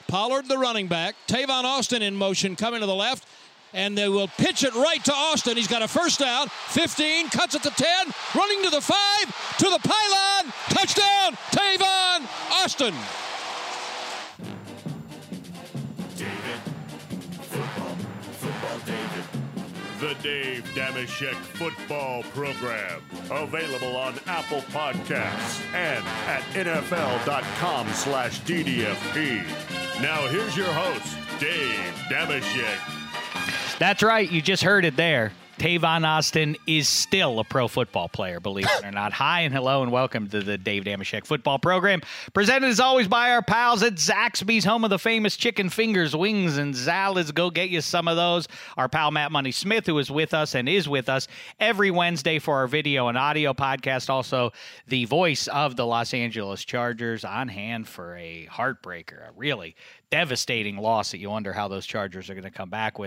Pollard, the running back. Tavon Austin in motion, coming to the left. And they will pitch it right to Austin. He's got a first down. 15, cuts it to 10, running to the 5, to the pylon. Touchdown, Tavon Austin. David. Football David. The Dave Dameshek Football Program. Available on Apple Podcasts and at NFL.com/DDFP. Now here's your host, Dave Dameshek. That's right. You just heard it there. Tavon Austin is still a pro football player, believe it or not. Hi and hello and welcome to the Dave Dameshek Football Program. Presented as always by our pals at Zaxby's, home of the famous chicken fingers, wings, and salads. Go get you some of those. Our pal Matt Money Smith, who is with us and is with us every Wednesday for our video and audio podcast. Also, the voice of the Los Angeles Chargers, on hand for a heartbreaker, a really devastating loss that you wonder how those Chargers are going to come back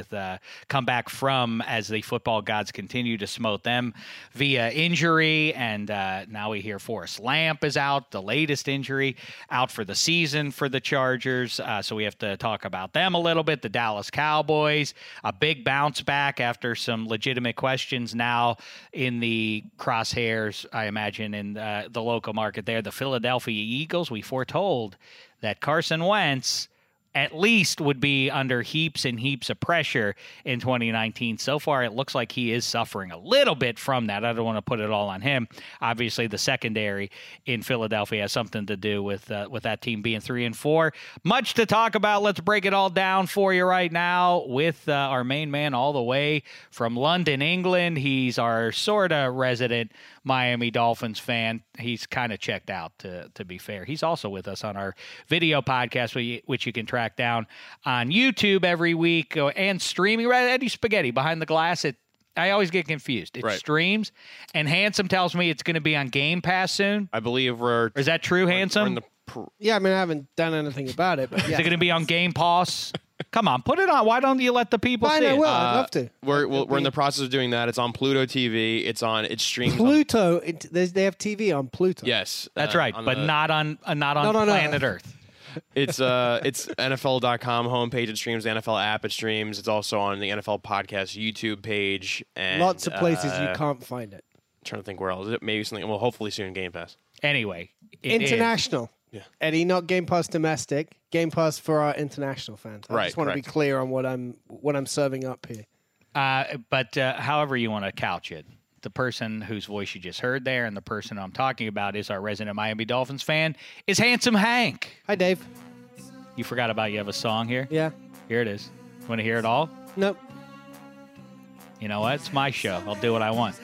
from as the football gods continue to smote them via injury. And now we hear Forrest Lamp is out, the latest injury, out for the season for the Chargers. So we have to talk about them a little bit. The Dallas Cowboys, a big bounce back after some legitimate questions now in the crosshairs, I imagine, in the local market there. The Philadelphia Eagles, we foretold that Carson Wentz at least would be under heaps and heaps of pressure in 2019. So far, it looks like he is suffering a little bit from that. I don't want to put it all on him. Obviously, the secondary in Philadelphia has something to do with that team being 3-4. Much to talk about. Let's break it all down for you right now with our main man all the way from London, England. He's our sort of resident Miami Dolphins fan. He's kind of checked out, to be fair. He's also with us on our video podcast, which you can track down on YouTube every week and streaming. Right, Eddie Spaghetti behind the glass. I always get confused. It streams, and Handsome tells me it's going to be on Game Pass soon. I believe is that true, Handsome? Yeah, I mean, I haven't done anything about it. But yeah. Is it going to be on Game Pass? Come on, put it on. Why don't you let the people see I it? will. I'd love to. We're in the process of doing that. It's on Pluto TV. It streams. Pluto. They have TV on Pluto. Yes, that's right, but not on planet Earth. It's NFL.com homepage. It streams the NFL app. It streams. It's also on the NFL podcast YouTube page. And lots of places you can't find it. I'm trying to think where else. Maybe something. Well, hopefully soon Game Pass. Anyway, international. Yeah. Eddie, not Game Pass domestic. Game Pass for our international fans. I just want to be clear on what I'm serving up here. But however you want to couch it, the person whose voice you just heard there and the person I'm talking about is our resident Miami Dolphins fan, is Handsome Hank. Hi, Dave. You forgot about you have a song here? Yeah. Here it is. Want to hear it all? Nope. You know what? It's my show. I'll do what I want.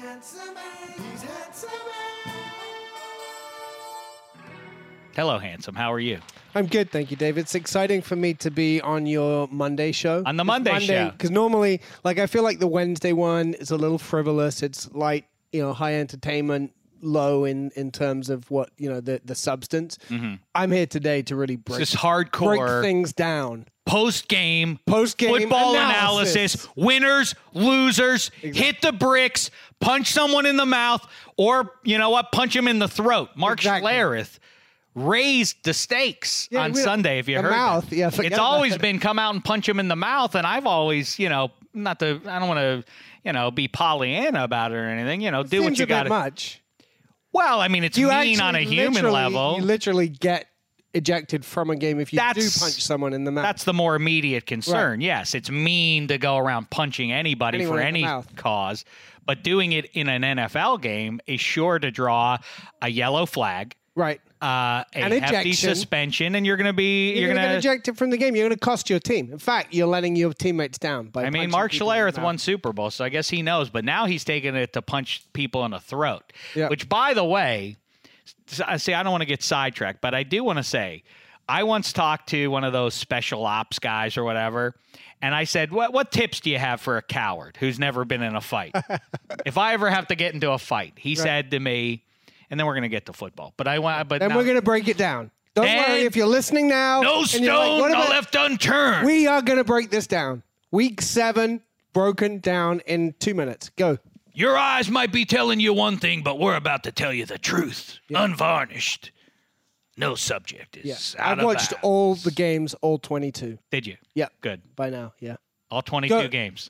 Hello, Handsome. How are you? I'm good, thank you, Dave. It's exciting for me to be on your Monday show. On the Monday show. Because normally, I feel like the Wednesday one is a little frivolous. It's light, high entertainment, low in terms of what, the substance. Mm-hmm. I'm here today to really break things down. Post-game football analysis, winners, losers, hit the bricks, punch someone in the mouth, or, punch him in the throat. Mark Schlereth raised the stakes on Sunday, if you heard mouth. That. Yeah, it's always been come out and punch him in the mouth, and I've always, I don't want to, be Pollyanna about it or anything. Do what you got to. Much. Well, I mean, it's mean on a human level. You literally get ejected from a game if you do punch someone in the mouth. That's the more immediate concern. Right. Yes, it's mean to go around punching anybody for any cause, but doing it in an NFL game is sure to draw a yellow flag. Right. A hefty suspension, and you're going to get ejected from the game. You're going to cost your team. In fact, you're letting your teammates down. Mark Schlereth won Super Bowl, so I guess he knows. But now he's taking it to punch people in the throat. Yep. Which, by the way, I don't want to get sidetracked, but I do want to say, I once talked to one of those special ops guys or whatever, and I said, what tips do you have for a coward who's never been in a fight? If I ever have to get into a fight, he said to me, and then we're going to get to football. But we're going to break it down. Don't worry if you're listening now. No stone left unturned. We are going to break this down. Week 7 broken down in 2 minutes. Go. Your eyes might be telling you one thing, but we're about to tell you the truth, unvarnished. No subject is I've watched all the games, all 22. Did you? Yeah. Good. By now, yeah. All 22 games.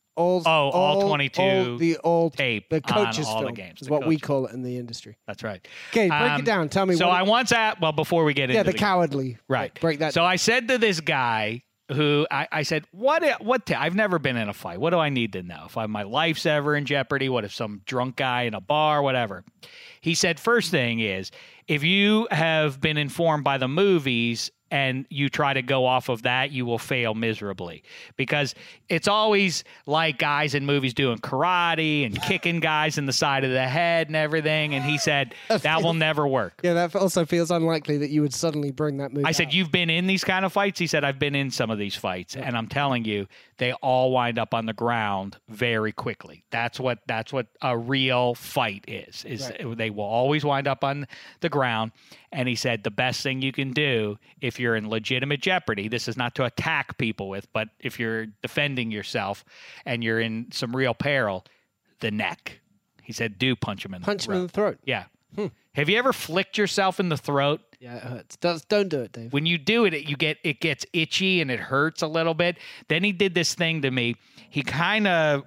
All 22 all tape the coaches on all film the games. is the what we coaches. call it in the industry. That's right. Okay, break it down. Tell me. So I once before we get into the cowardly. Right. Break that. So I said to this guy who I said, I've never been in a fight. What do I need to know? If my life's ever in jeopardy, what if some drunk guy in a bar, whatever. He said, first thing is, if you have been informed by the movies and you try to go off of that, you will fail miserably, because it's always like guys in movies doing karate and kicking guys in the side of the head and everything. And he said, that will never work. Yeah, that also feels unlikely that you would suddenly bring that movie. I said, you've been in these kind of fights? He said, I've been in some of these fights. And I'm telling you, they all wind up on the ground very quickly. That's what a real fight is right. They will always wind up on the ground. And he said, the best thing you can do if you're in legitimate jeopardy, this is not to attack people with, but if you're defending yourself and you're in some real peril, the neck. He said, do punch him in the throat. Punch him in the throat. Yeah. Have you ever flicked yourself in the throat? Yeah, it hurts. Don't do it, Dave. When you do it, it gets itchy and it hurts a little bit. Then he did this thing to me. He kind of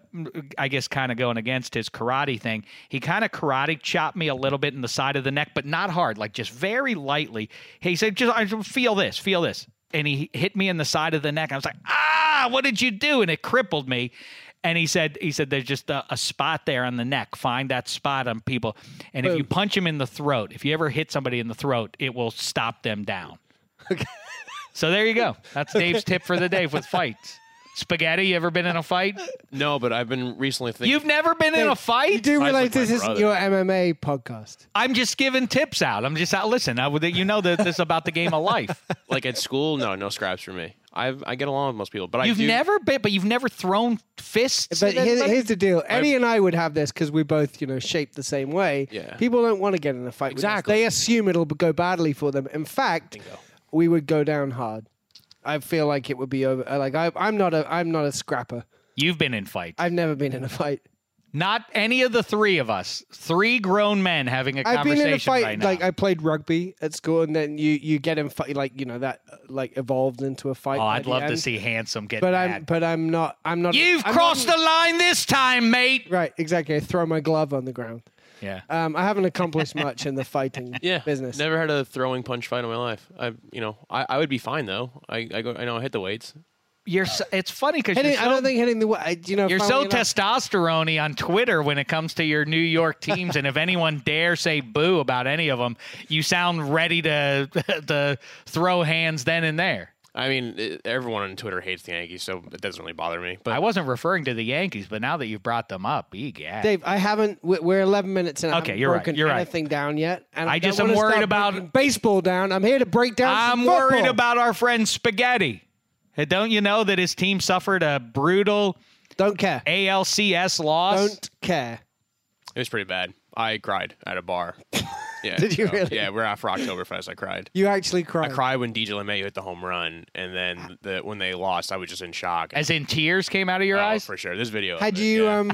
going against his karate thing. He kind of karate chopped me a little bit in the side of the neck, but not hard, like just very lightly. He said, I feel this. And he hit me in the side of the neck. I was like, what did you do? And it crippled me. And he said, there's just a spot there on the neck. Find that spot on people. And if you punch him in the throat, if you ever hit somebody in the throat, it will stop them down. Okay. So there you go. That's Dave's tip for the day with fights. Spaghetti, you ever been in a fight? No, but I've been recently thinking. You've never been in a fight? You do realize this isn't your MMA podcast. I'm just giving tips out. I'm just out. Listen, you know that this is about the game of life. Like at school, no scraps for me. I get along with most people, but you've never thrown fists. But here's the deal: Eddie and I would have this because we both, shaped the same way. Yeah. People don't want to get in a fight. Exactly. With us. They assume it'll go badly for them. In fact, we would go down hard. I feel like it would be over. Like I'm not a scrapper. You've been in fights. I've never been in a fight. Not any of the three of us. Three grown men having a conversation. I've been in a fight. Right now. Like I played rugby at school, and then you get in fight. Like that evolved into a fight. Oh, I'd love to see Handsome get mad. I'm not. You've crossed the line this time, mate. Right, exactly. I throw my glove on the ground. Yeah. I haven't accomplished much in the fighting business. Never had a throwing punch fight in my life. I would be fine though. I know I hit the weights. It's funny because I don't think hitting the you're so testosterone-y on Twitter when it comes to your New York teams, and if anyone dare say boo about any of them, you sound ready to throw hands then and there. I mean, everyone on Twitter hates the Yankees, so it doesn't really bother me. But I wasn't referring to the Yankees, but now that you've brought them up, Dave, I haven't. We're 11 minutes in. Okay, you're right. You're anything down yet? And I just am worried about baseball down. I'm here to break down. I'm worried about our friend Spaghetti. Don't you know that his team suffered a brutal Don't care. ALCS loss? Don't care. It was pretty bad. I cried at a bar. Yeah. Did you really? Yeah, we're after Oktoberfest. I cried. You actually cried? I cried when DJ LeMahieu hit the home run, and then when they lost, I was just in shock. As in tears came out of your eyes? For sure. This video. Had you? So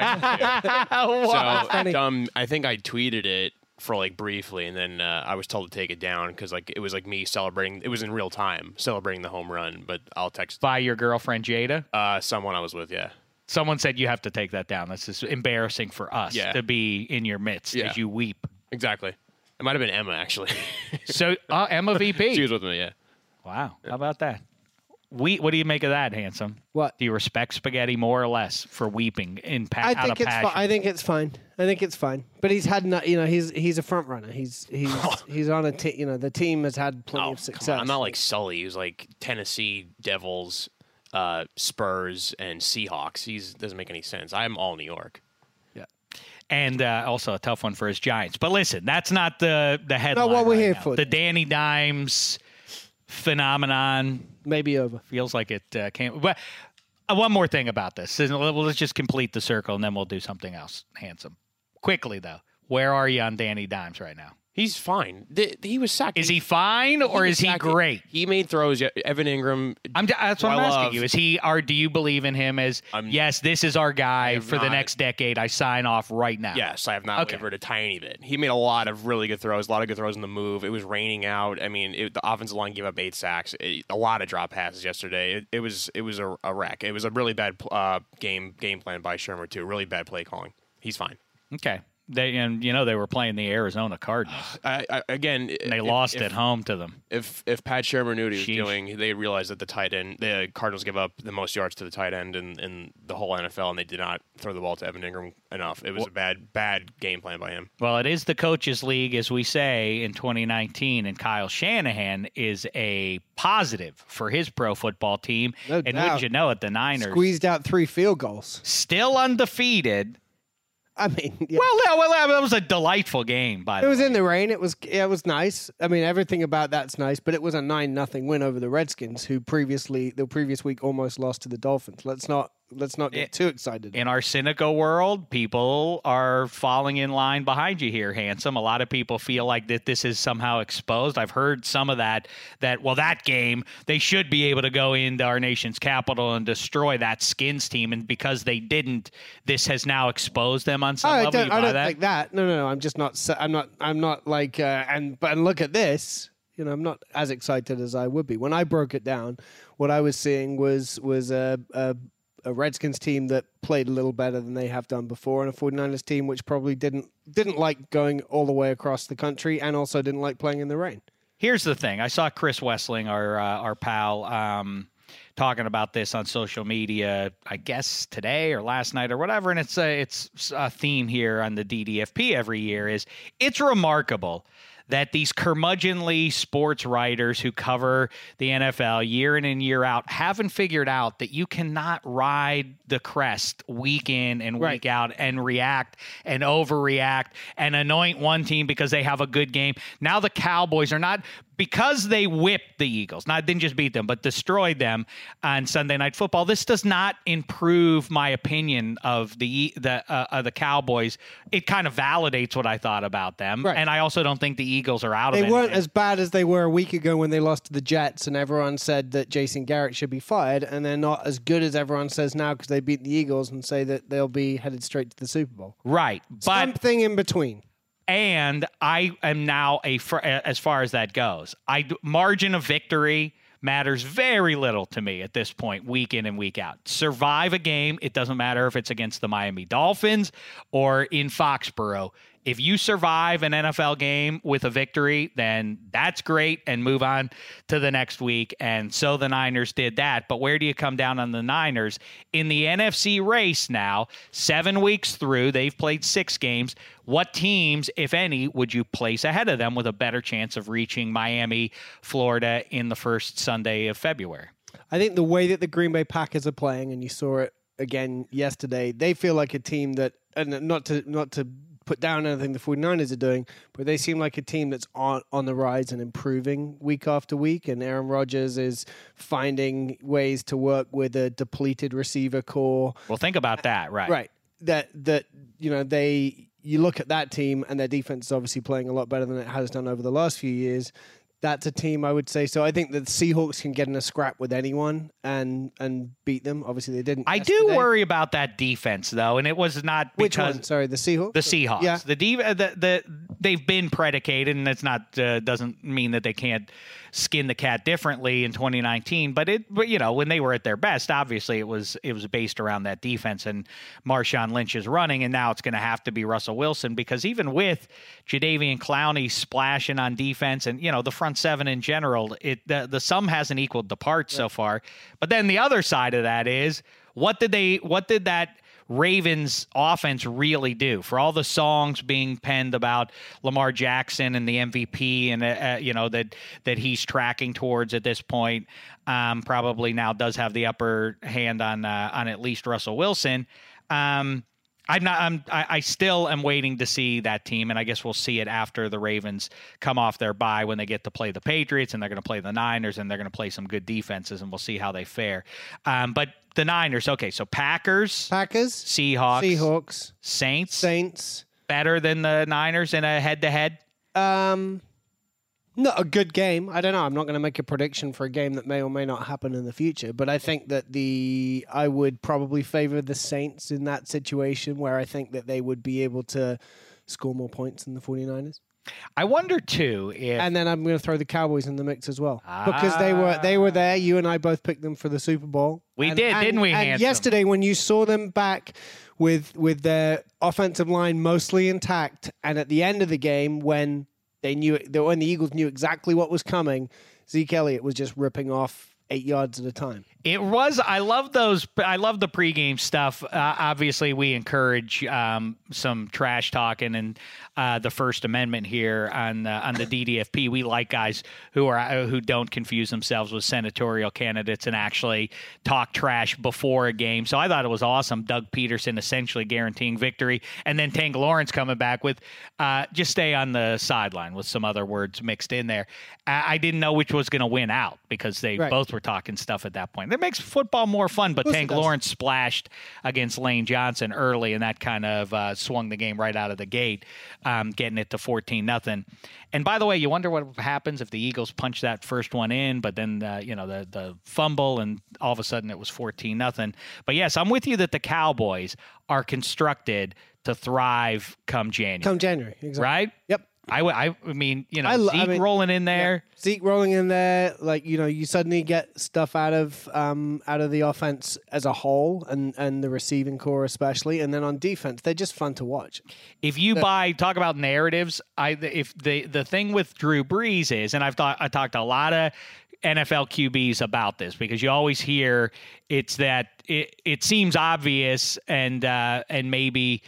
funny. I think I tweeted it for briefly, and then I was told to take it down because it was me celebrating. It was in real time celebrating the home run. But I'll text by your girlfriend Jada. Someone I was with. Yeah. Someone said you have to take that down. This is embarrassing for us to be in your midst as you weep. Exactly. It might have been Emma, actually. So, Emma VP. She was with me, yeah. Wow. How about that? What do you make of that, Handsome? What? Do you respect Spaghetti more or less for weeping out of passion? I think it's fine. But he's had he's a front runner. He's on a team. The team has had plenty of success. I'm not like Sully, who's like Tennessee Devils, Spurs, and Seahawks. He doesn't make any sense. I'm all New York. Yeah. And also a tough one for his Giants. But listen, that's not the headline. Not what we're here now. for. The Danny Dimes phenomenon maybe over. Feels like it can't. But one more thing about this. Let's just complete the circle, and then we'll do something else. Handsome. Quickly, though. Where are you on Danny Dimes right now? He's fine. He was sacked. Is he fine or is he great? He made throws. Evan Ingram. That's what I'm asking you. Is he? Or do you believe in him as yes? This is our guy for the next decade. I sign off right now. Yes, I have not wavered a tiny bit. He made a lot of really good throws. A lot of good throws in the move. It was raining out. I mean, the offensive line gave up 8 sacks. A lot of drop passes yesterday. It was a wreck. It was a really bad game plan by Shermer too. Really bad play calling. He's fine. Okay. They were playing the Arizona Cardinals. They lost at home to them. If Pat Shermer knew what he was doing, they realized that the Cardinals give up the most yards to the tight end in the whole NFL, and they did not throw the ball to Evan Ingram enough. It was a bad game plan by him. Well, it is the coaches' league, as we say, in 2019, and Kyle Shanahan is a positive for his pro football team. No and doubt. wouldn't you know it, the Niners squeezed out 3 field goals. Still undefeated. I mean, yeah. Well, that was a delightful game. By the way, it was in the rain. It was nice. I mean, everything about that's nice. But it was a 9-0 win over the Redskins, who the previous week almost lost to the Dolphins. Let's not get too excited. In our cynical world, people are falling in line behind you here, Handsome. A lot of people feel like that this is somehow exposed. I've heard some of that game, they should be able to go into our nation's capital and destroy that Skins team. And because they didn't, this has now exposed them on some level. I don't think that. No. I'm just not. I'm not like. But look at this. I'm not as excited as I would be. When I broke it down, what I was seeing was a Redskins team that played a little better than they have done before, and a 49ers team which probably didn't like going all the way across the country and also didn't like playing in the rain. Here's the thing. I saw Chris Wessling, our pal, talking about this on social media, I guess today or last night or whatever, and it's a theme here on the DDFP every year is it's remarkable that these curmudgeonly sports writers who cover the NFL year in and year out haven't figured out that you cannot ride the crest week in and week out and react and overreact and anoint one team because they have a good game. Now the Cowboys are not, because they whipped the Eagles, didn't just beat them, but destroyed them on Sunday Night Football. This does not improve my opinion of the Cowboys. It kind of validates what I thought about them, and I also don't think the Eagles are out of it. They weren't as bad as they were a week ago when they lost to the Jets, and everyone said that Jason Garrett should be fired, and they're not as good as everyone says now because they beat the Eagles and say that they'll be headed straight to the Super Bowl. Right, but something in between. And I am now as far as that goes, margin of victory matters very little to me at this point, week in and week out. Survive a game. It doesn't matter if it's against the Miami Dolphins or in Foxborough. If you survive an NFL game with a victory, then that's great, and move on to the next week. And so the Niners did that. But where do you come down on the Niners? In the NFC race now, 7 weeks through, they've played 6 games. What teams, if any, would you place ahead of them with a better chance of reaching Miami, Florida in the first Sunday of February? I think the way that the Green Bay Packers are playing, and you saw it again yesterday, they feel like a team that, and not to put down anything the 49ers are doing, but they seem like a team that's on the rise and improving week after week, and Aaron Rodgers is finding ways to work with a depleted receiver core. Well, think about that, right? Right. That you look at that team, and their defense is obviously playing a lot better than it has done over the last few years. That's a team I would say. So I think that the Seahawks can get in a scrap with anyone and beat them. Obviously, they didn't. I do worry about that defense, though, and it was not because... Which one? Sorry, the Seahawks? The Seahawks. Yeah. They've been predicated, and it's not doesn't mean that they can't skin the cat differently in 2019. But when they were at their best, obviously it was based around that defense and Marshawn Lynch is running, and now it's going to have to be Russell Wilson, because even with Jadeveon Clowney splashing on defense and the front seven in general, the sum hasn't equaled the parts so far. But then the other side of that is what did that Ravens offense really do? For all the songs being penned about Lamar Jackson and the MVP and that he's tracking towards at this point, probably now does have the upper hand on at least Russell Wilson. I still am waiting to see that team, and I guess we'll see it after the Ravens come off their bye when they get to play the Patriots, and they're going to play the Niners, and they're going to play some good defenses, and we'll see how they fare. But the Niners, okay, so Packers, Seahawks, Saints, better than the Niners in a head-to-head? Not a good game. I don't know. I'm not going to make a prediction for a game that may or may not happen in the future. But I think that I would probably favor the Saints in that situation, where I think that they would be able to score more points than the 49ers. I wonder too if, and then I'm going to throw the Cowboys in the mix as well, because they were there. You and I both picked them for the Super Bowl. Didn't we? And yesterday, when you saw them back with their offensive line mostly intact, and at the end of the game when when the Eagles knew exactly what was coming, Zeke Elliott was just ripping off 8 yards at a time. It was. I love those. I love the pregame stuff. Obviously, we encourage some trash talking and the First Amendment here on the DDFP. We like guys who don't confuse themselves with senatorial candidates and actually talk trash before a game. So I thought it was awesome. Doug Peterson essentially guaranteeing victory, and then Tank Lawrence coming back with just stay on the sideline with some other words mixed in there. I didn't know which was going to win out because they both were talking stuff at that point. That makes football more fun, but Tank Lawrence splashed against Lane Johnson early, and that kind of swung the game right out of the gate, getting it to 14-0. And by the way, you wonder what happens if the Eagles punch that first one in, but then the fumble, and all of a sudden it was 14-0. But yes, I'm with you that the Cowboys are constructed to thrive come January. Exactly. Right? Yep. I mean, Zeke rolling in there. Yeah. Zeke rolling in there, like, you suddenly get stuff out of the offense as a whole, and the receiving core especially, and then on defense, they're just fun to watch. If you talk about narratives, if the thing with Drew Brees is, and I talked to a lot of NFL QBs about this, because you always hear it's that it seems obvious and maybe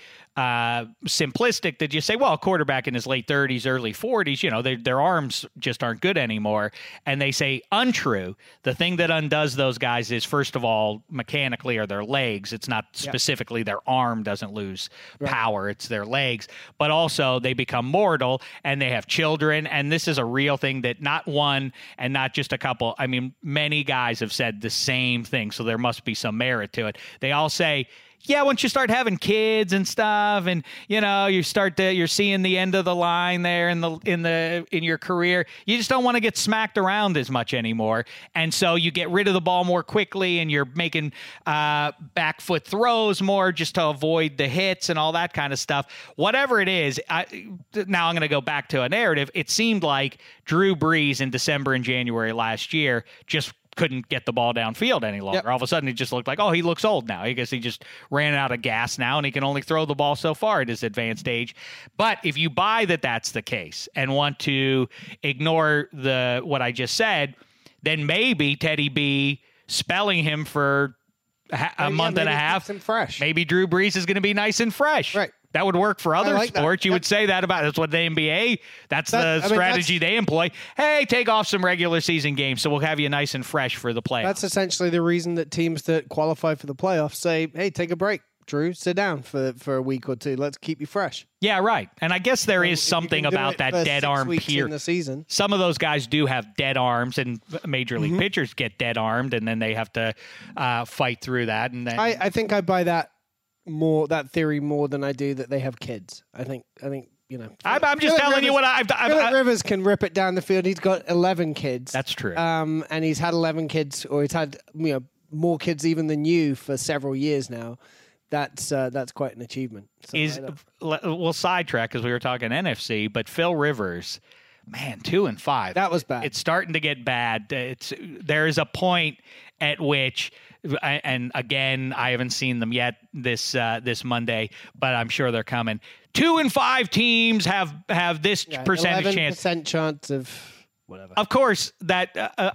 simplistic that you say, well, a quarterback in his late 30s, early 40s, their arms just aren't good anymore. And they say untrue. The thing that undoes those guys is, first of all, mechanically are their legs. It's not specifically their arm doesn't lose power. It's their legs. But also they become mortal and they have children. And this is a real thing that not one and not just a couple. I mean, many guys have said the same thing. So there must be some merit to it. They all say, yeah, once you start having kids and stuff, and you're seeing the end of the line there in your career, you just don't want to get smacked around as much anymore, and so you get rid of the ball more quickly, and you're making back foot throws more just to avoid the hits and all that kind of stuff. Whatever it is, now I'm going to go back to a narrative. It seemed like Drew Brees in December and January last year just couldn't get the ball downfield any longer. Yep. All of a sudden, it just looked like, he looks old now. I guess he just ran out of gas now, and he can only throw the ball so far at his advanced age. But if you buy that that's the case and want to ignore what I just said, then maybe Teddy B spelling him for a month and a half. Fresh. Maybe Drew Brees is going to be nice and fresh. Right. That would work for other sports. You would say that about that's what the NBA. That's the strategy they employ. Hey, take off some regular season games, so we'll have you nice and fresh for the playoffs. That's essentially the reason that teams that qualify for the playoffs say, "Hey, take a break, Drew. Sit down for a week or two. Let's keep you fresh." Yeah, right. And I guess there is something about that dead arm period. In the season. Some of those guys do have dead arms, and major league pitchers get dead armed, and then they have to fight through that. And then I think I buy that theory more than I do that they have kids. I think I'm just telling you what Phillip Rivers can rip it down the field. He's got 11 kids. That's true. And he's had 11 kids, or he's had more kids even than you for several years now. That's quite an achievement. We'll sidetrack because we were talking NFC, but Phil Rivers, man, 2-5. That was bad. It's starting to get bad. There is a point at which, and again, I haven't seen them yet this Monday, but I'm sure they're coming. 2-5 teams have this percentage 11% chance of whatever. Of course, that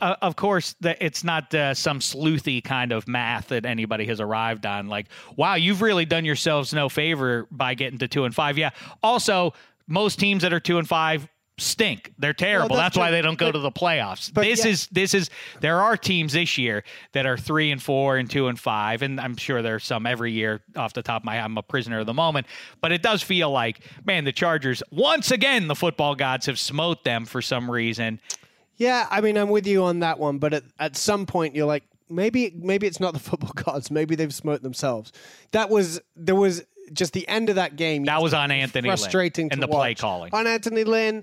it's not some sleuthy kind of math that anybody has arrived on. Like, wow, you've really done yourselves no favor by getting to 2-5. Yeah. Also, most teams that are 2-5 stink. They're terrible. Well, that's why they don't go to the playoffs. There are teams this year that are 3-4 and 2-5, and I'm sure there's some every year off the top of my head. I'm a prisoner of the moment, but it does feel like, man, the Chargers, once again, the football gods have smote them for some reason. Yeah, I mean, I'm with you on that one, but at some point you're like, maybe it's not the football gods. Maybe they've smote themselves. There was just the end of that game. That was on Anthony frustrating Lynn and to the play watch. calling. On Anthony Lynn,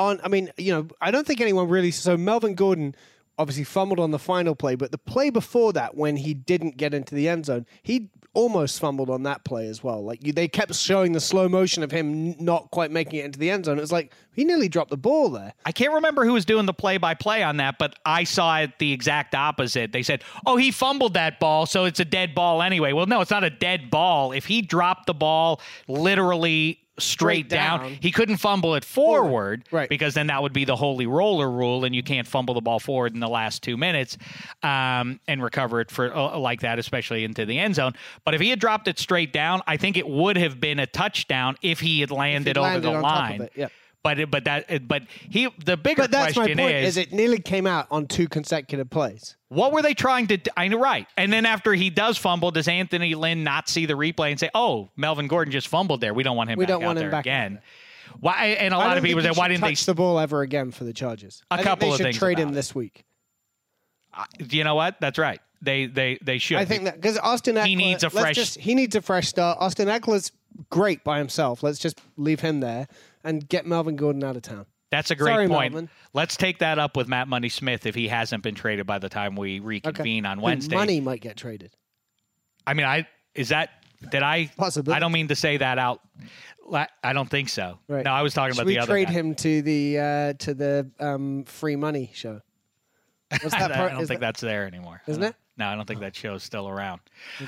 I don't think anyone really. So Melvin Gordon obviously fumbled on the final play, but the play before that, when he didn't get into the end zone, he almost fumbled on that play as well. Like they kept showing the slow motion of him not quite making it into the end zone. It was like he nearly dropped the ball there. I can't remember who was doing the play-by-play on that, but I saw it the exact opposite. They said, "Oh, he fumbled that ball, so it's a dead ball anyway." Well, no, it's not a dead ball. If he dropped the ball literally straight down, he couldn't fumble it forward, right? Because then that would be the holy roller rule, and you can't fumble the ball forward in the last 2 minutes and recover it for like that, especially into the end zone. But if he had dropped it straight down, I think it would have been a touchdown if he had landed over the line. Yeah. But the bigger But that's question my point, is it nearly came out on 2 consecutive plays. What were they trying to do? I know, right. And then after he does fumble, does Anthony Lynn not see the replay and say, "Oh, Melvin Gordon just fumbled there. We don't want him back out there again." Why? And a lot of people say, "Why didn't they touch the ball ever again for the Chargers?" A couple of things. They should trade him this week. You know what? That's right. They should. I think that because Austin Eckler, he needs a fresh start. Austin Eckler's great by himself. Let's just leave him there and get Melvin Gordon out of town. That's a great point. Melvin. Let's take that up with Matt Money Smith if he hasn't been traded by the time we reconvene on Wednesday. Money might get traded. I mean, Possibly. I don't mean to say that out. I don't think so. Right. No, I was talking about the other guy. We trade him to the free money show. I don't think that's there anymore. Isn't it? No, I don't think that show's still around.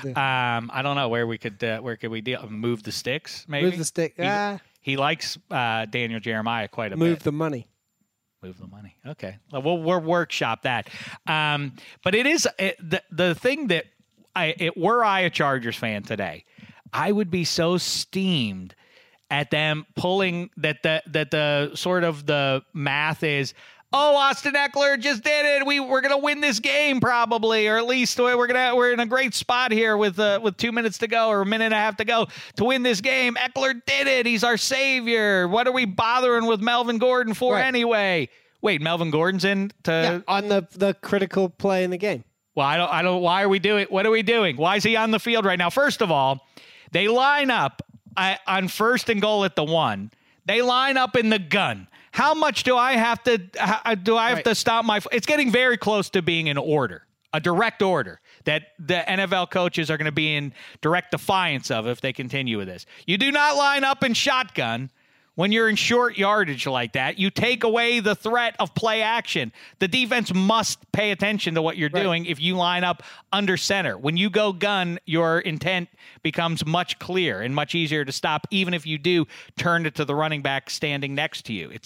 I don't know where could we deal? Move the sticks, maybe. Move the stick. He likes Daniel Jeremiah quite a bit. Move the money. Move the money. Okay, we'll workshop that. But it is the thing that were I a Chargers fan today, I would be so steamed at them pulling that the sort of the math is, "Oh, Austin Eckler just did it. We're gonna win this game probably, or at least we're in a great spot here with 2 minutes to go or a minute and a half to go to win this game. Eckler did it. He's our savior. What are we bothering with Melvin Gordon for anyway?" Wait, Melvin Gordon's in on the critical play in the game. Well, I don't. Why are we doing? What are we doing? Why is he on the field right now? First of all, they line up on 1st and goal at the 1. They line up in the gun. How much do I have to to stop my? It's getting very close to being an order, a direct order that the NFL coaches are going to be in direct defiance of if they continue with this. You do not line up in shotgun when you're in short yardage like that. You take away the threat of play action. The defense must pay attention to what you're doing if you line up under center. When you go gun, your intent becomes much clearer and much easier to stop, even if you do turn it to the running back standing next to you.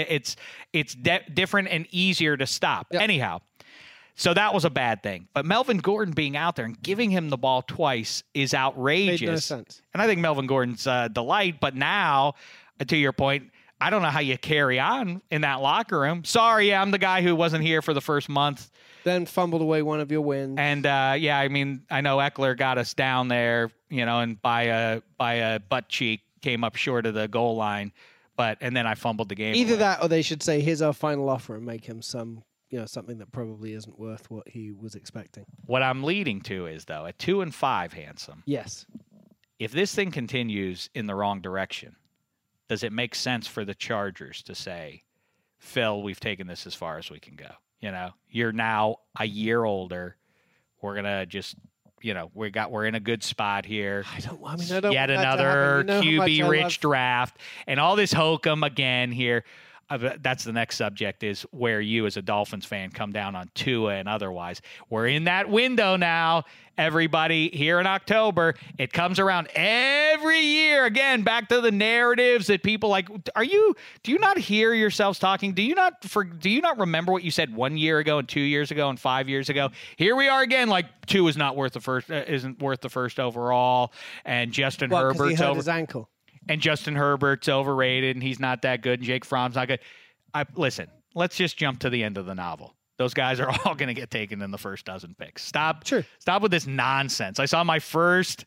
It's different and easier to stop. Yep. Anyhow, so that was a bad thing. But Melvin Gordon being out there and giving him the ball twice is outrageous. Made no sense. And I think Melvin Gordon's a delight, but now, to your point, I don't know how you carry on in that locker room. Sorry, I'm the guy who wasn't here for the first month. Then fumbled away one of your wins. And, I mean, I know Eckler got us down there, and by a butt cheek came up short of the goal line. And then I fumbled the game. Either that or they should say, "Here's our final offer," and make him something that probably isn't worth what he was expecting. What I'm leading to is, though, at 2-5, Handsome. Yes. If this thing continues in the wrong direction, does it make sense for the Chargers to say, "Phil, we've taken this as far as we can go. You're now a year older. We're gonna just, we're in a good spot here. I don't Yet another QB rich draft and all this hokum again here." That's the next subject, is where you as a Dolphins fan come down on Tua and otherwise. We're in that window now, everybody, here in October. It comes around every year. Again, back to the narratives that people like. Do you not hear yourselves talking? Do you not remember what you said 1 year ago and 2 years ago and 5 years ago? Here we are again, like Tua is not worth the first, isn't worth the first overall, and Justin Herbert's over his ankle. And Justin Herbert's overrated, and he's not that good, and Jake Fromm's not good. Listen, let's just jump to the end of the novel. Those guys are all going to get taken in the first dozen picks. Stop with this nonsense. I saw my first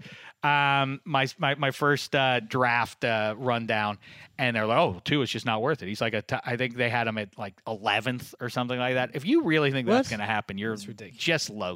my first draft rundown, and they're like, "Oh, Tua is just not worth it." He's like I think they had him at like 11th or something like that. If you really think that's going to happen, you're just loco.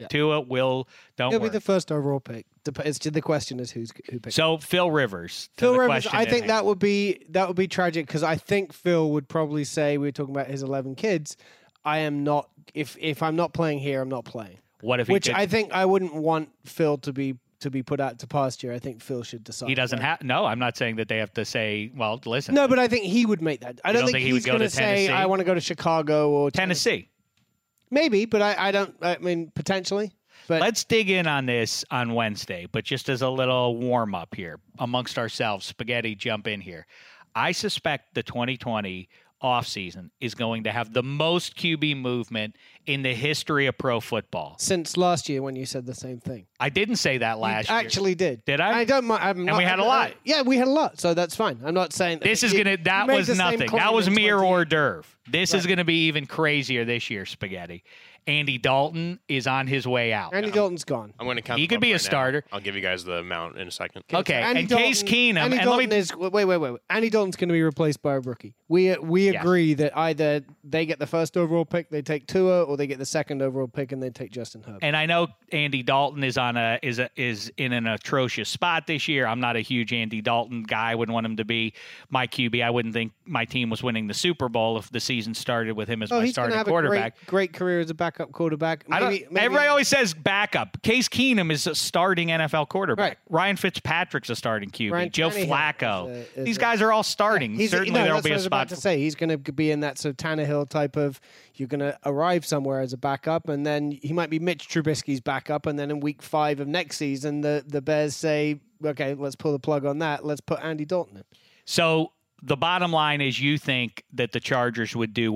Tua will. Don't He'll worry. be the first overall pick. The question is who picks. So Phil Rivers. Phil Rivers. I think that would be tragic because I think Phil would probably say, we were talking about his 11 kids. I am not. If I'm not playing here, I'm not playing. What if he Which did, I think I wouldn't want Phil to be put out to pasture. I think Phil should decide. he doesn't have? No, I'm not saying that they have to say. Well, listen. No, but I think he would make that. I don't think he would he's go going to to say, Tennessee? I want to go to Chicago or Tennessee. Maybe, but I don't. I mean, potentially. But Let's dig in on this on Wednesday, but just as a little warm up here amongst ourselves, Spaghetti, jump in here. I suspect the 2020 offseason is going to have the most QB movement in the history of pro football. since last year when you said the same thing. I didn't say that last year. Actually did. Did I? I don't mind. we had a lot. Yeah, we had a lot, so that's fine. I'm not saying This is you- going to, that you made was the same nothing. claim That was in mere 20 hors d'oeuvre. This is Right. going to be even crazier this year, Spaghetti. Andy Dalton is on his way out. Andy Dalton's gone. I'm going to count. He them could up be a right now. starter. I'll give you guys the amount in a second. Okay, Andy and Case Dalton- Keenum. Andy And let me, Dalton is wait. Andy Dalton's going to be replaced by a rookie. We agree that either they get the first overall pick, they take Tua, or they get the second overall pick and they take Justin Herbert. and I know Andy Dalton is on is in an atrocious spot this year. I'm not a huge Andy Dalton guy. I wouldn't want him to be my QB. I wouldn't think my team was winning the Super Bowl if the season started with him as my he's going starting to have quarterback. a great career as a backup quarterback. Maybe, Everybody always says backup. Case Keenum is a starting NFL quarterback. Right. Ryan Fitzpatrick's a starting QB. Ryan Joe Tannehill Flacco. is These guys are all starting. Certainly there will that's be what I a was about spot. to say. He's going to be in that sort of Tannehill type of. You're going to arrive somewhere as a backup, and then he might be Mitch Trubisky's backup, and then in week 5 of next season, the Bears say, "Okay, let's pull the plug on that. Let's put Andy Dalton in." So the bottom line is you think that the Chargers would do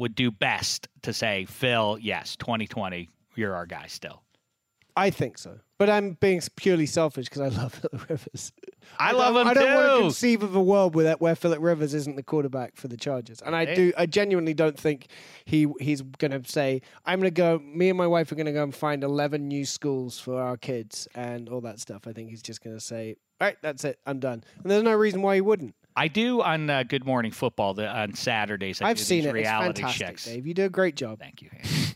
best to say, Phil, yes, 2020, you're our guy still. I think so, but I'm being purely selfish because I love Philip Rivers. I love him I don't want to too. conceive of a world where Philip Rivers isn't the quarterback for the Chargers, and I genuinely don't think he's going to say, "I'm going to go." Me and my wife are going to go and find 11 new schools for our kids and all that stuff. I think he's just going to say, "All right, that's it, I'm done," and there's no reason why he wouldn't. I do on Good Morning Football on Saturdays. I've do seen these it. It's reality fantastic, checks. Dave. You do a great job. Thank you.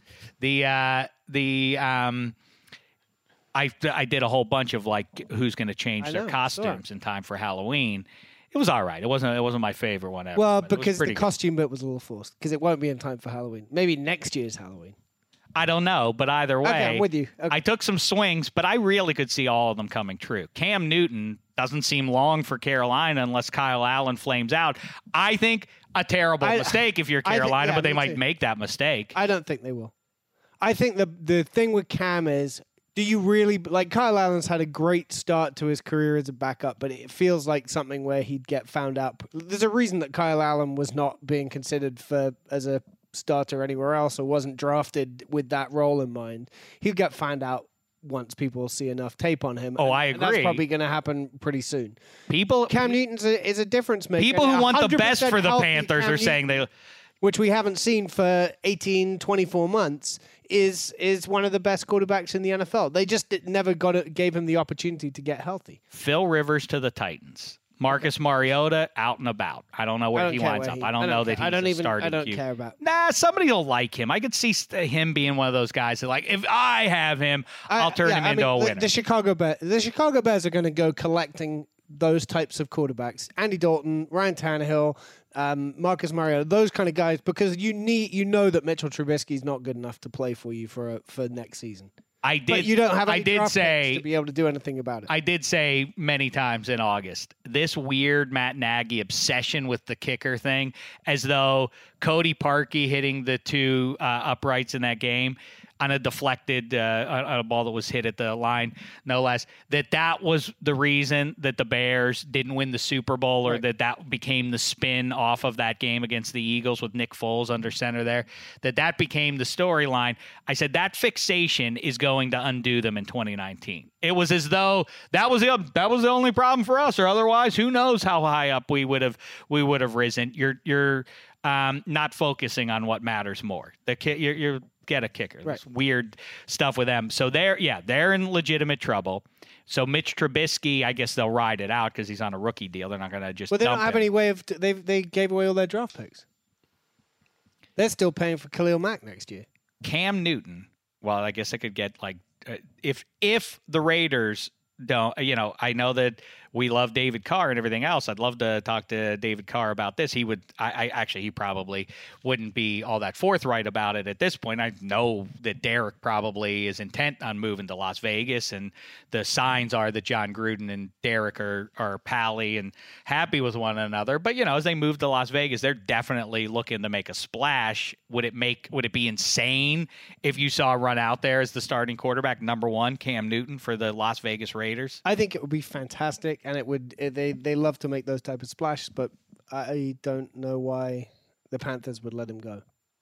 I did a whole bunch of like who's going to change their costumes in time for Halloween. It was all right. It wasn't my favorite one ever. Well, but it was because the pretty good. costume bit was a little forced because it won't be in time for Halloween. Maybe next year's Halloween. I don't know, but either way, Okay, I'm with you. Okay. I took some swings, but I really could see all of them coming true. Cam Newton doesn't seem long for Carolina unless Kyle Allen flames out. I think a terrible mistake if you're Carolina, but they might make that mistake. I don't think they will. I think the thing with Cam is, do you really like Kyle Allen's had a great start to his career as a backup, but it feels like something where he'd get found out. There's a reason that Kyle Allen was not being considered as a starter anywhere else or wasn't drafted with that role in mind. He'll get found out once people see enough tape on him. Oh, I and that's agree. probably going to happen pretty soon. People, Cam Newton is a difference maker. people who want the 100% best for the healthy Panthers Cam are saying Newton, they. which we haven't seen for 18, 24 months, is one of the best quarterbacks in the NFL. They just never gave him the opportunity to get healthy. Phil Rivers to the Titans. Marcus Mariota out and about. I don't know where he winds up. I don't know that he's a starting I don't QB. care about. Nah, somebody will like him. I could see him being one of those guys that, like, if I have him, I'll turn him into a winner. The Chicago Bears are going to go collecting those types of quarterbacks: Andy Dalton, Ryan Tannehill, Marcus Mariota, those kind of guys, because you know that Mitchell Trubisky is not good enough to play for you for next season. But you don't have any draft picks to be able to do anything about it. I did say many times in August, this weird Matt Nagy obsession with the kicker thing, as though Cody Parkey hitting the 2 uprights in that game on a deflected on a ball that was hit at the line, no less, that was the reason that the Bears didn't win the Super Bowl, or that became the spin off of that game against the Eagles with Nick Foles under center there, that became the storyline. I said that fixation is going to undo them in 2019. It was as though that was the only problem for us, or otherwise, who knows how high up we would have risen. You're not focusing on what matters more. You're get a kicker. Right. This weird stuff with them. So they're in legitimate trouble. So Mitch Trubisky, I guess they'll ride it out because he's on a rookie deal. They're not going to just. Well, they dump don't have him. any way of. They gave away all their draft picks. They're still paying for Khalil Mack next year. Cam Newton Well, I guess I could get like if the Raiders don't, I know that we love David Carr and everything else. I'd love to talk to David Carr about this. He would, he probably wouldn't be all that forthright about it at this point. I know that Derek probably is intent on moving to Las Vegas, and the signs are that John Gruden and Derek are pally and happy with one another. But, as they move to Las Vegas, they're definitely looking to make a splash. Would it be insane if you saw a run out there as the starting quarterback, number one, Cam Newton for the Las Vegas Raiders? I think it would be fantastic, and they love to make those type of splashes, but I don't know why the Panthers would let him go.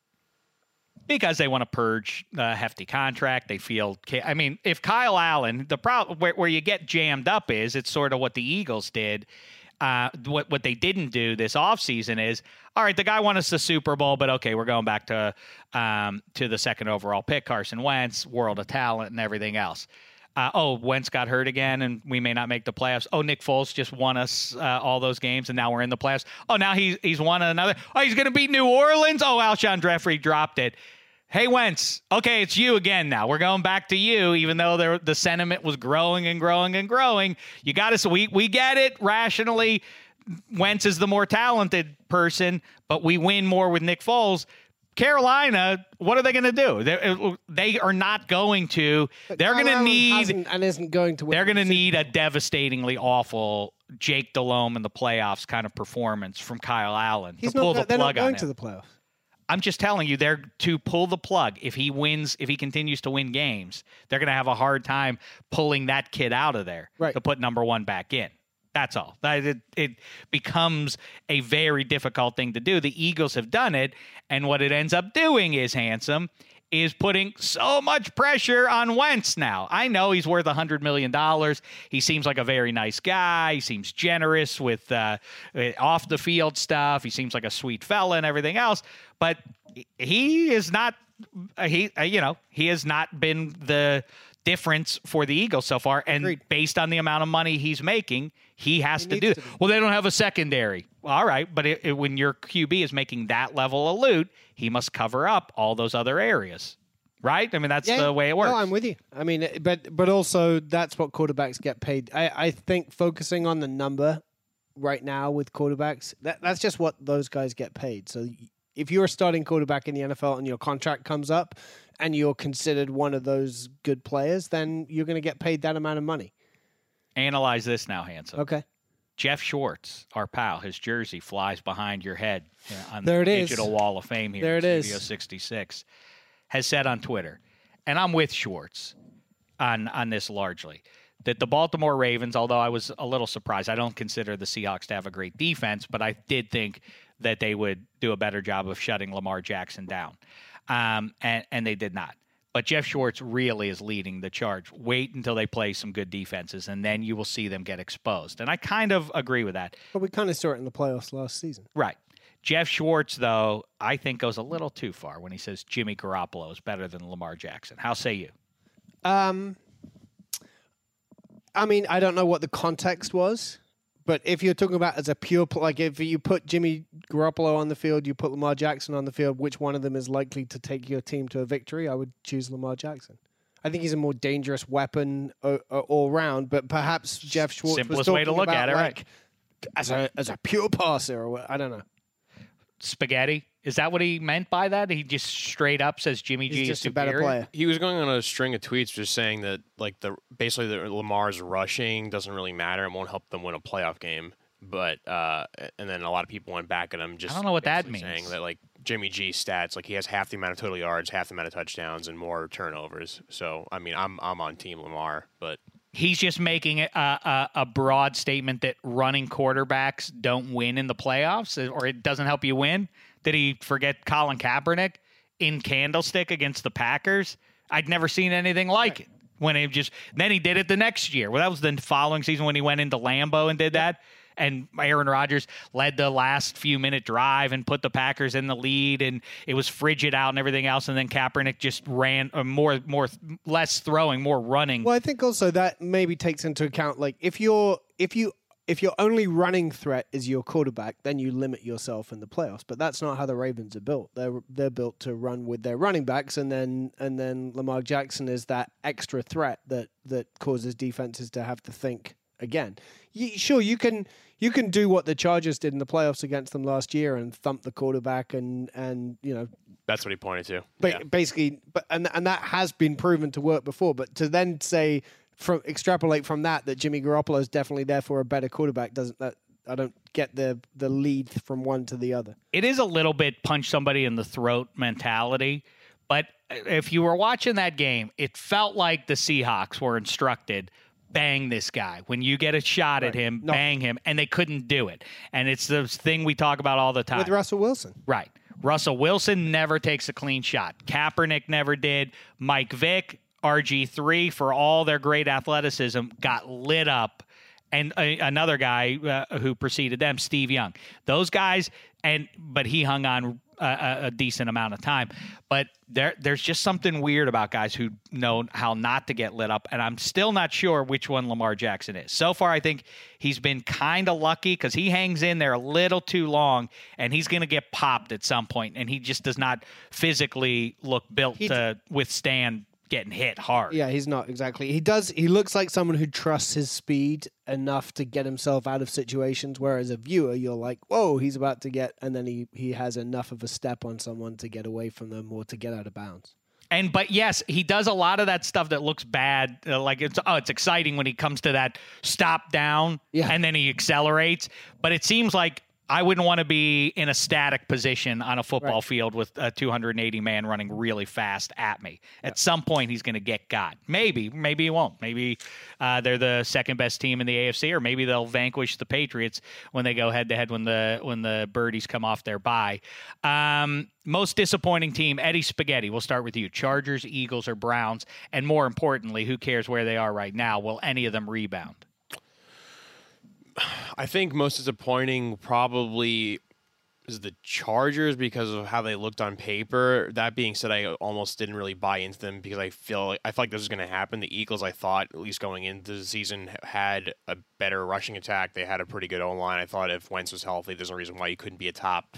Because they want to purge a hefty contract. They feel, if Kyle Allen, the problem where you get jammed up is it's sort of what the Eagles did. What they didn't do this offseason is, all right, the guy won us the Super Bowl, but okay, we're going back to the second overall pick, Carson Wentz, world of talent and everything else. Wentz got hurt again, and we may not make the playoffs. Oh, Nick Foles just won us all those games, and now we're in the playoffs. Oh, now he's won another. Oh, he's going to beat New Orleans. Oh, Alshon Jeffrey dropped it. Hey, Wentz, okay, it's you again now. We're going back to you, even though the sentiment was growing and growing and growing. You got us. We get it rationally. Wentz is the more talented person, but we win more with Nick Foles. Carolina, what are they going to do? They are not going to. They're going to need and isn't going to win. They're going to need a devastatingly awful Jake Delhomme in the playoffs kind of performance from Kyle Allen to pull the plug on him. They're not going to the playoffs. I'm just telling you, they're to pull the plug. If he continues to win games, they're going to have a hard time pulling that kid out of there to put number one back in. That's all. It becomes a very difficult thing to do. The Eagles have done it, and what it ends up doing is putting so much pressure on Wentz now. I know he's worth $100 million. He seems like a very nice guy. He seems generous with off-the-field stuff. He seems like a sweet fella and everything else, but he is not he has not been the difference for the Eagles so far, and Agreed. Based on the amount of money he's making, he has to do it. Well, they don't have a secondary. Well, all right, but when your QB is making that level of loot, he must cover up all those other areas, right? I mean, that's the way it works. No, I'm with you. I mean, but also that's what quarterbacks get paid. I think focusing on the number right now with quarterbacks, that's just what those guys get paid. So if you're a starting quarterback in the NFL and your contract comes up and you're considered one of those good players, then you're going to get paid that amount of money. Analyze this now, Handsome. Okay. Jeff Schwartz, our pal, his jersey flies behind your head on there the it digital is. wall of fame here there in it Studio is. 66, has said on Twitter, and I'm with Schwartz on this largely, that the Baltimore Ravens, although I was a little surprised, I don't consider the Seahawks to have a great defense, but I did think that they would do a better job of shutting Lamar Jackson down. And they did not. But Jeff Schwartz really is leading the charge. Wait until they play some good defenses, and then you will see them get exposed. And I kind of agree with that. But we kind of saw it in the playoffs last season. Right. Jeff Schwartz, though, I think goes a little too far when he says Jimmy Garoppolo is better than Lamar Jackson. How say you? I mean, I don't know what the context was, but if you're talking about as a pure, like if you put Jimmy Garoppolo on the field, you put Lamar Jackson on the field, which one of them is likely to take your team to a victory? I would choose Lamar Jackson. I think he's a more dangerous weapon all round, but perhaps Jeff Schwartz Simplest was talking way to look about, at it, like, right? As a pure passer, or what, I don't know. Spaghetti? Is that what he meant by that? He just straight up says Jimmy G He's is just a superior? better player. He was going on a string of tweets just saying that like basically Lamar's rushing doesn't really matter and won't help them win a playoff game. But and then a lot of people went back at him just I don't know what that basically means. saying that like Jimmy G stats, like he has half the amount of total yards, half the amount of touchdowns, and more turnovers. So I mean, I'm on Team Lamar, but He's just making a broad statement that running quarterbacks don't win in the playoffs, or it doesn't help you win. Did he forget Colin Kaepernick in Candlestick against the Packers? I'd never seen anything like it. Then he did it the next year. Well, that was the following season when he went into Lambeau and did that. And Aaron Rodgers led the last few-minute drive and put the Packers in the lead, and it was frigid out and everything else. And then Kaepernick just ran less throwing, more running. Well, I think also that maybe takes into account, like, if you if your only running threat is your quarterback, then you limit yourself in the playoffs. But that's not how the Ravens are built. They're built to run with their running backs, and then Lamar Jackson is that extra threat that causes defenses to have to think again. Sure, you can do what the Chargers did in the playoffs against them last year and thump the quarterback and That's what he pointed to. Basically, and that has been proven to work before. But to then say extrapolate from that Jimmy Garoppolo is definitely therefore a better quarterback I don't get the lead from one to the other. It is a little bit punch somebody in the throat mentality, but if you were watching that game, it felt like the Seahawks were instructed, bang this guy. When you get a shot at him, bang him, and they couldn't do it. And it's the thing we talk about all the time. With Russell Wilson. Right. Russell Wilson never takes a clean shot. Kaepernick never did. Mike Vick, RG3, for all their great athleticism, got lit up. And another guy who preceded them, Steve Young. Those guys, but he hung on a decent amount of time. But there's just something weird about guys who know how not to get lit up, and I'm still not sure which one Lamar Jackson is. So far, I think he's been kind of lucky because he hangs in there a little too long, and he's going to get popped at some point, and he just does not physically look built to withstand getting hit hard. Yeah, he's not exactly. He looks like someone who trusts his speed enough to get himself out of situations, whereas a viewer, you're like, whoa, he's about to get, and then he has enough of a step on someone to get away from them or to get out of bounds. But yes, he does a lot of that stuff that looks bad. Like it's exciting when he comes to that stop down and then he accelerates. But it seems like I wouldn't want to be in a static position on a football field with a 280-man running really fast at me. At some point, he's going to get got. Maybe he won't. Maybe they're the second-best team in the AFC, or maybe they'll vanquish the Patriots when they go head-to-head when the Birdies come off their bye. Most disappointing team, Eddie Spaghetti. We'll start with you. Chargers, Eagles, or Browns? And more importantly, who cares where they are right now? Will any of them rebound? I think most disappointing probably is the Chargers because of how they looked on paper. That being said, I almost didn't really buy into them because I feel like this was going to happen. The Eagles, I thought, at least going into the season, had a better rushing attack. They had a pretty good O-line. I thought if Wentz was healthy, there's no reason why you couldn't be a top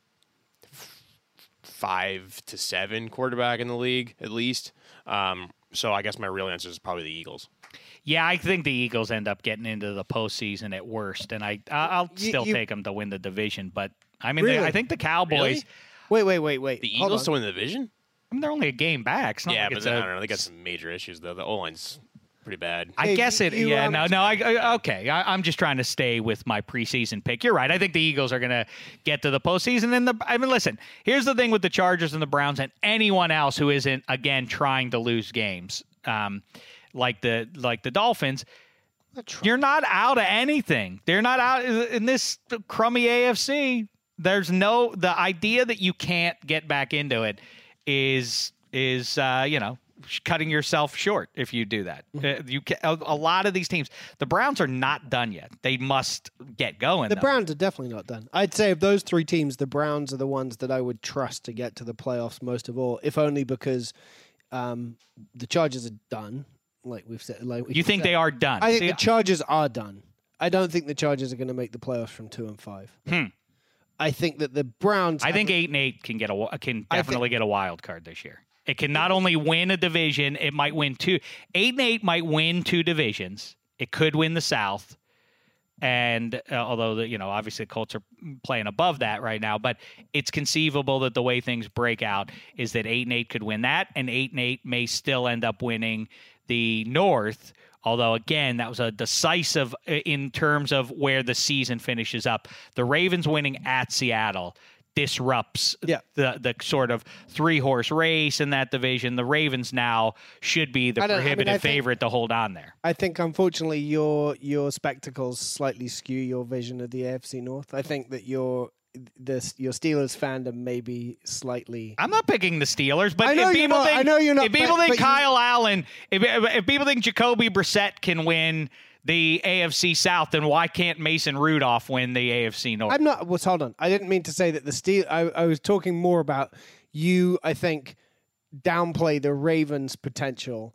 5 to 7 quarterback in the league, at least. So I guess my real answer is probably the Eagles. Yeah, I think the Eagles end up getting into the postseason at worst, and I'll still take them to win the division. But I mean, I think the Cowboys. Really? Wait. The Eagles to win the division? I mean, they're only a game back. It's not like but I don't know. They got some major issues though. The O-line's pretty bad. I guess it. Okay. I'm just trying to stay with my preseason pick. You're right. I think the Eagles are going to get to the postseason. And listen. Here's the thing with the Chargers and the Browns and anyone else who isn't again trying to lose games. Like the Dolphins, you're not out of anything. They're not out in this crummy AFC. There's the idea that you can't get back into it is cutting yourself short if you do that. A lot of these teams, the Browns are not done yet. They must get going. The Browns are definitely not done. I'd say of those three teams, the Browns are the ones that I would trust to get to the playoffs most of all, if only because the Chargers are done. Like we've said, you think they are done? I think the Chargers are done. I don't think the Chargers are going to make the playoffs from 2 and 5. I think that the Browns. I think 8-8 can definitely get a wild card this year. It can not only win a division, it might win 2. 8-8 might win 2 divisions. It could win the South, and although obviously the Colts are playing above that right now, but it's conceivable that the way things break out is that 8-8 could win that, and 8-8 may still end up winning the North, although, again, that was a decisive in terms of where the season finishes up. The Ravens winning at Seattle disrupts the sort of 3-horse race in that division. The Ravens now should be the prohibitive favorite to hold on there. I think, unfortunately, your spectacles slightly skew your vision of the AFC North. I think that your Steelers fandom may be slightly. I'm not picking the Steelers, but I know you're not. If people think Kyle Allen, if people think Jacoby Brissett can win the AFC South, then why can't Mason Rudolph win the AFC North? I'm not. Well, hold on. I didn't mean to say that the Steelers. I was talking more about you. I think downplay the Ravens' potential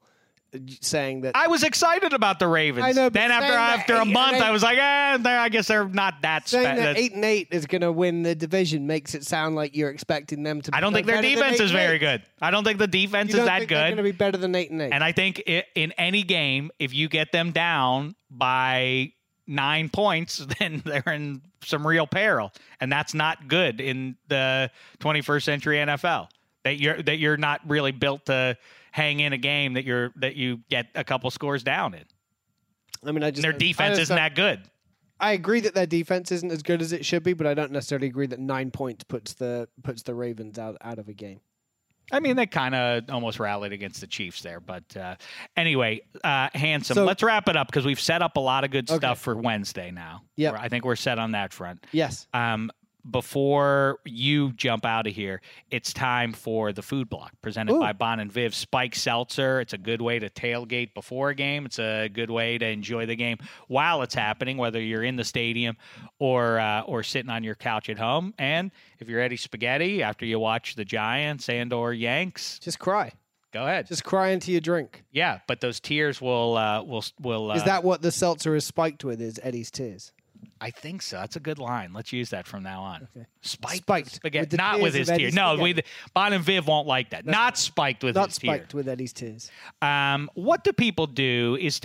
saying that I was excited about the Ravens. I know, but then saying after that a month, 8-8 I was like, I guess they're not that saying special. that 8-8 is going to win the division makes it sound like you're expecting them to. I don't think their defense is very good. I don't think the defense is that They're going good. to be better than 8-8. And I think in any game, if you get them down by 9 points, then they're in some real peril, and that's not good in the 21st century NFL. That you're not really built to hang in a game that you get a couple scores down in. I mean, their defense isn't that good. I agree that their defense isn't as good as it should be, but I don't necessarily agree that 9 points puts the Ravens out of a game. I mean, they kind of almost rallied against the Chiefs there. But anyway, Handsome, let's wrap it up because we've set up a lot of good stuff for Wednesday now. Yeah, I think we're set on that front. Yes. Before you jump out of here, it's time for the food block presented by Bon and Viv Spike Seltzer. It's a good way to tailgate before a game. It's a good way to enjoy the game while it's happening, whether you're in the stadium or sitting on your couch at home. And if you're Eddie Spaghetti after you watch the Giants and or Yanks, just cry. Go ahead. Just cry into your drink. Yeah, but those tears will. Is that what the seltzer is spiked with? Is Eddie's tears? I think so. That's a good line. Let's use that from now on. Okay. Spiked spaghetti. With not with his tears. No, Bon and Viv won't like that. Not spiked with his tears. Not spiked with Eddie's tears. What do people do is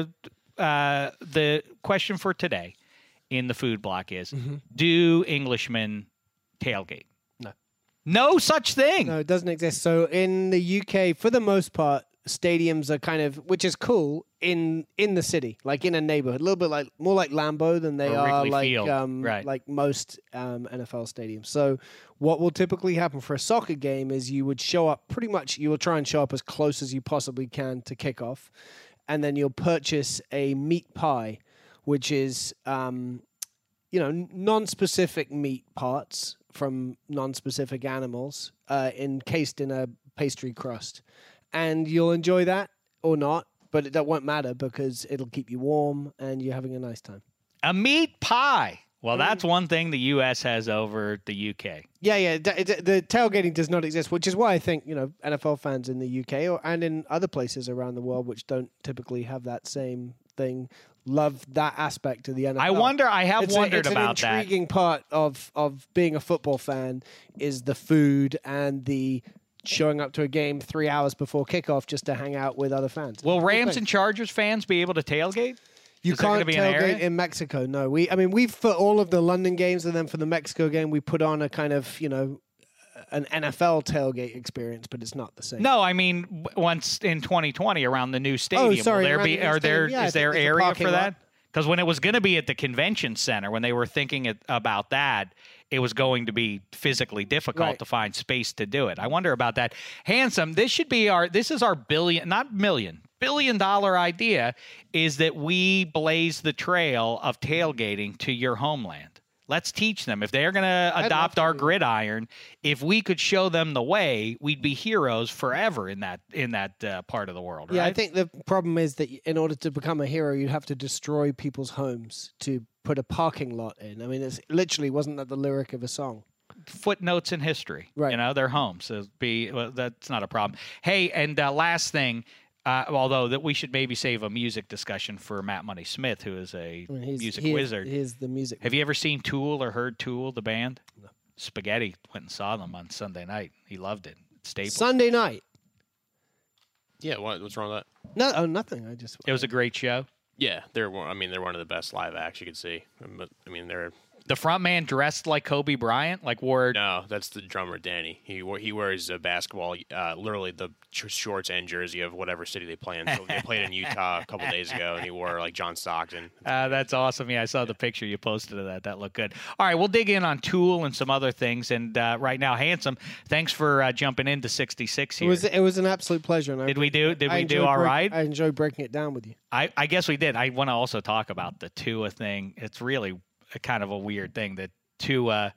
the question for today in the food block is, do Englishmen tailgate? No. No such thing. No, it doesn't exist. So in the UK, for the most part, stadiums are kind of, which is cool, in the city, like in a neighborhood, a little bit more like Lambeau than they are like most NFL stadiums. So what will typically happen for a soccer game is you would show up you will try and show up as close as you possibly can to kickoff, and then you'll purchase a meat pie, which is non-specific meat parts from non-specific animals encased in a pastry crust. And you'll enjoy that or not, but that won't matter because it'll keep you warm and you're having a nice time. A meat pie. Well, that's one thing the U.S. has over the UK. Yeah. The tailgating does not exist, which is why I think, NFL fans in the UK and in other places around the world which don't typically have that same thing love that aspect of the NFL. I have wondered about that. An intriguing part of being a football fan is the food and the showing up to a game 3 hours before kickoff just to hang out with other fans. Will Rams and Chargers fans be able to tailgate? You can't tailgate in Mexico. No, we've for all of the London games and then for the Mexico game, we put on a kind of, an NFL tailgate experience, but it's not the same. No, I mean once in 2020 around the new stadium. Oh, sorry. Is there area for that? Because when it was going to be at the convention center, when they were thinking about that, it was going to be physically difficult to find space to do it. I wonder about that. Handsome, this is our $1 billion idea, is that we blaze the trail of tailgating to your homeland. Let's teach them. If they're going to adopt our gridiron, if we could show them the way, we'd be heroes forever in that part of the world. Right? Yeah, I think the problem is that in order to become a hero, you'd have to destroy people's homes to put a parking lot in. I mean, it's literally, wasn't that the lyric of a song? Footnotes in history. Right. Their homes. So that's not a problem. Hey, and last thing. Although that we should maybe save a music discussion for Matt Money Smith, who is a music wizard. He's the music. Have you ever seen Tool or heard Tool, the band? No. Spaghetti went and saw them on Sunday night. He loved it. Staples. Sunday night. Yeah, what's wrong with that? No, nothing. It was a great show. Yeah, they're one of the best live acts you could see. I mean, they're the front man dressed like Kobe Bryant, like wore. No, that's the drummer Danny. He wears a basketball, literally the shorts and jersey of whatever city they play in. So they played in Utah a couple days ago, and he wore like John Stockton. That's awesome. Yeah, I saw the picture you posted of that. That looked good. All right, we'll dig in on Tool and some other things. And right now, Handsome, thanks for jumping into 66 here. It was an absolute pleasure. Did we do all right? I enjoyed breaking it down with you. I guess we did. I want to also talk about the Tua thing. It's really kind of a weird thing that Tua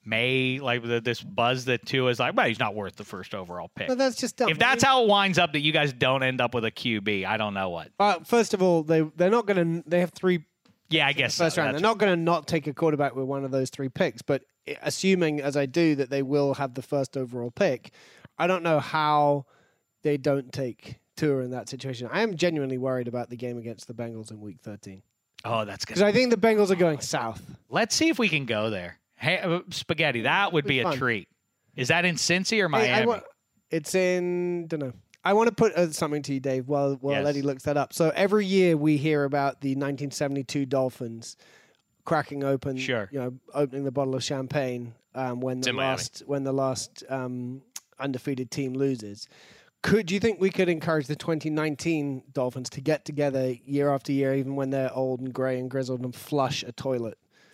this buzz that Tua is like, well, he's not worth the first overall pick. But that's just dumb. If that's how it winds up, that you guys don't end up with a QB, I don't know what. First of all, they're not going to. They have 3. Yeah, I guess first round. They're not going to not take a quarterback with one of those 3 picks. But assuming, as I do, that they will have the first overall pick, I don't know how they don't take Tua in that situation. I am genuinely worried about the game against the Bengals in Week 13 Oh, that's good. because I think the Bengals are going south. Let's see if we can go there. Hey, Spaghetti, that would be a fun. treat. Is that in Cincy or Miami? It's in, don't know. I want to put something to you, Dave, while Yes. Eddie looks that up. So every year we hear about the 1972 Dolphins cracking open, opening the bottle of champagne when the last undefeated team loses. Do you think we could encourage the 2019 Dolphins to get together year after year, even when they're old and grey and grizzled, and flush a toilet?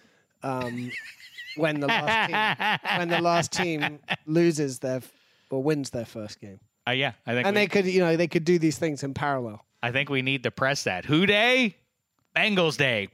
When the last team loses or wins their first game. Yeah, I think. And they could do these things in parallel. I think we need to press that. Who day? Bengals Day.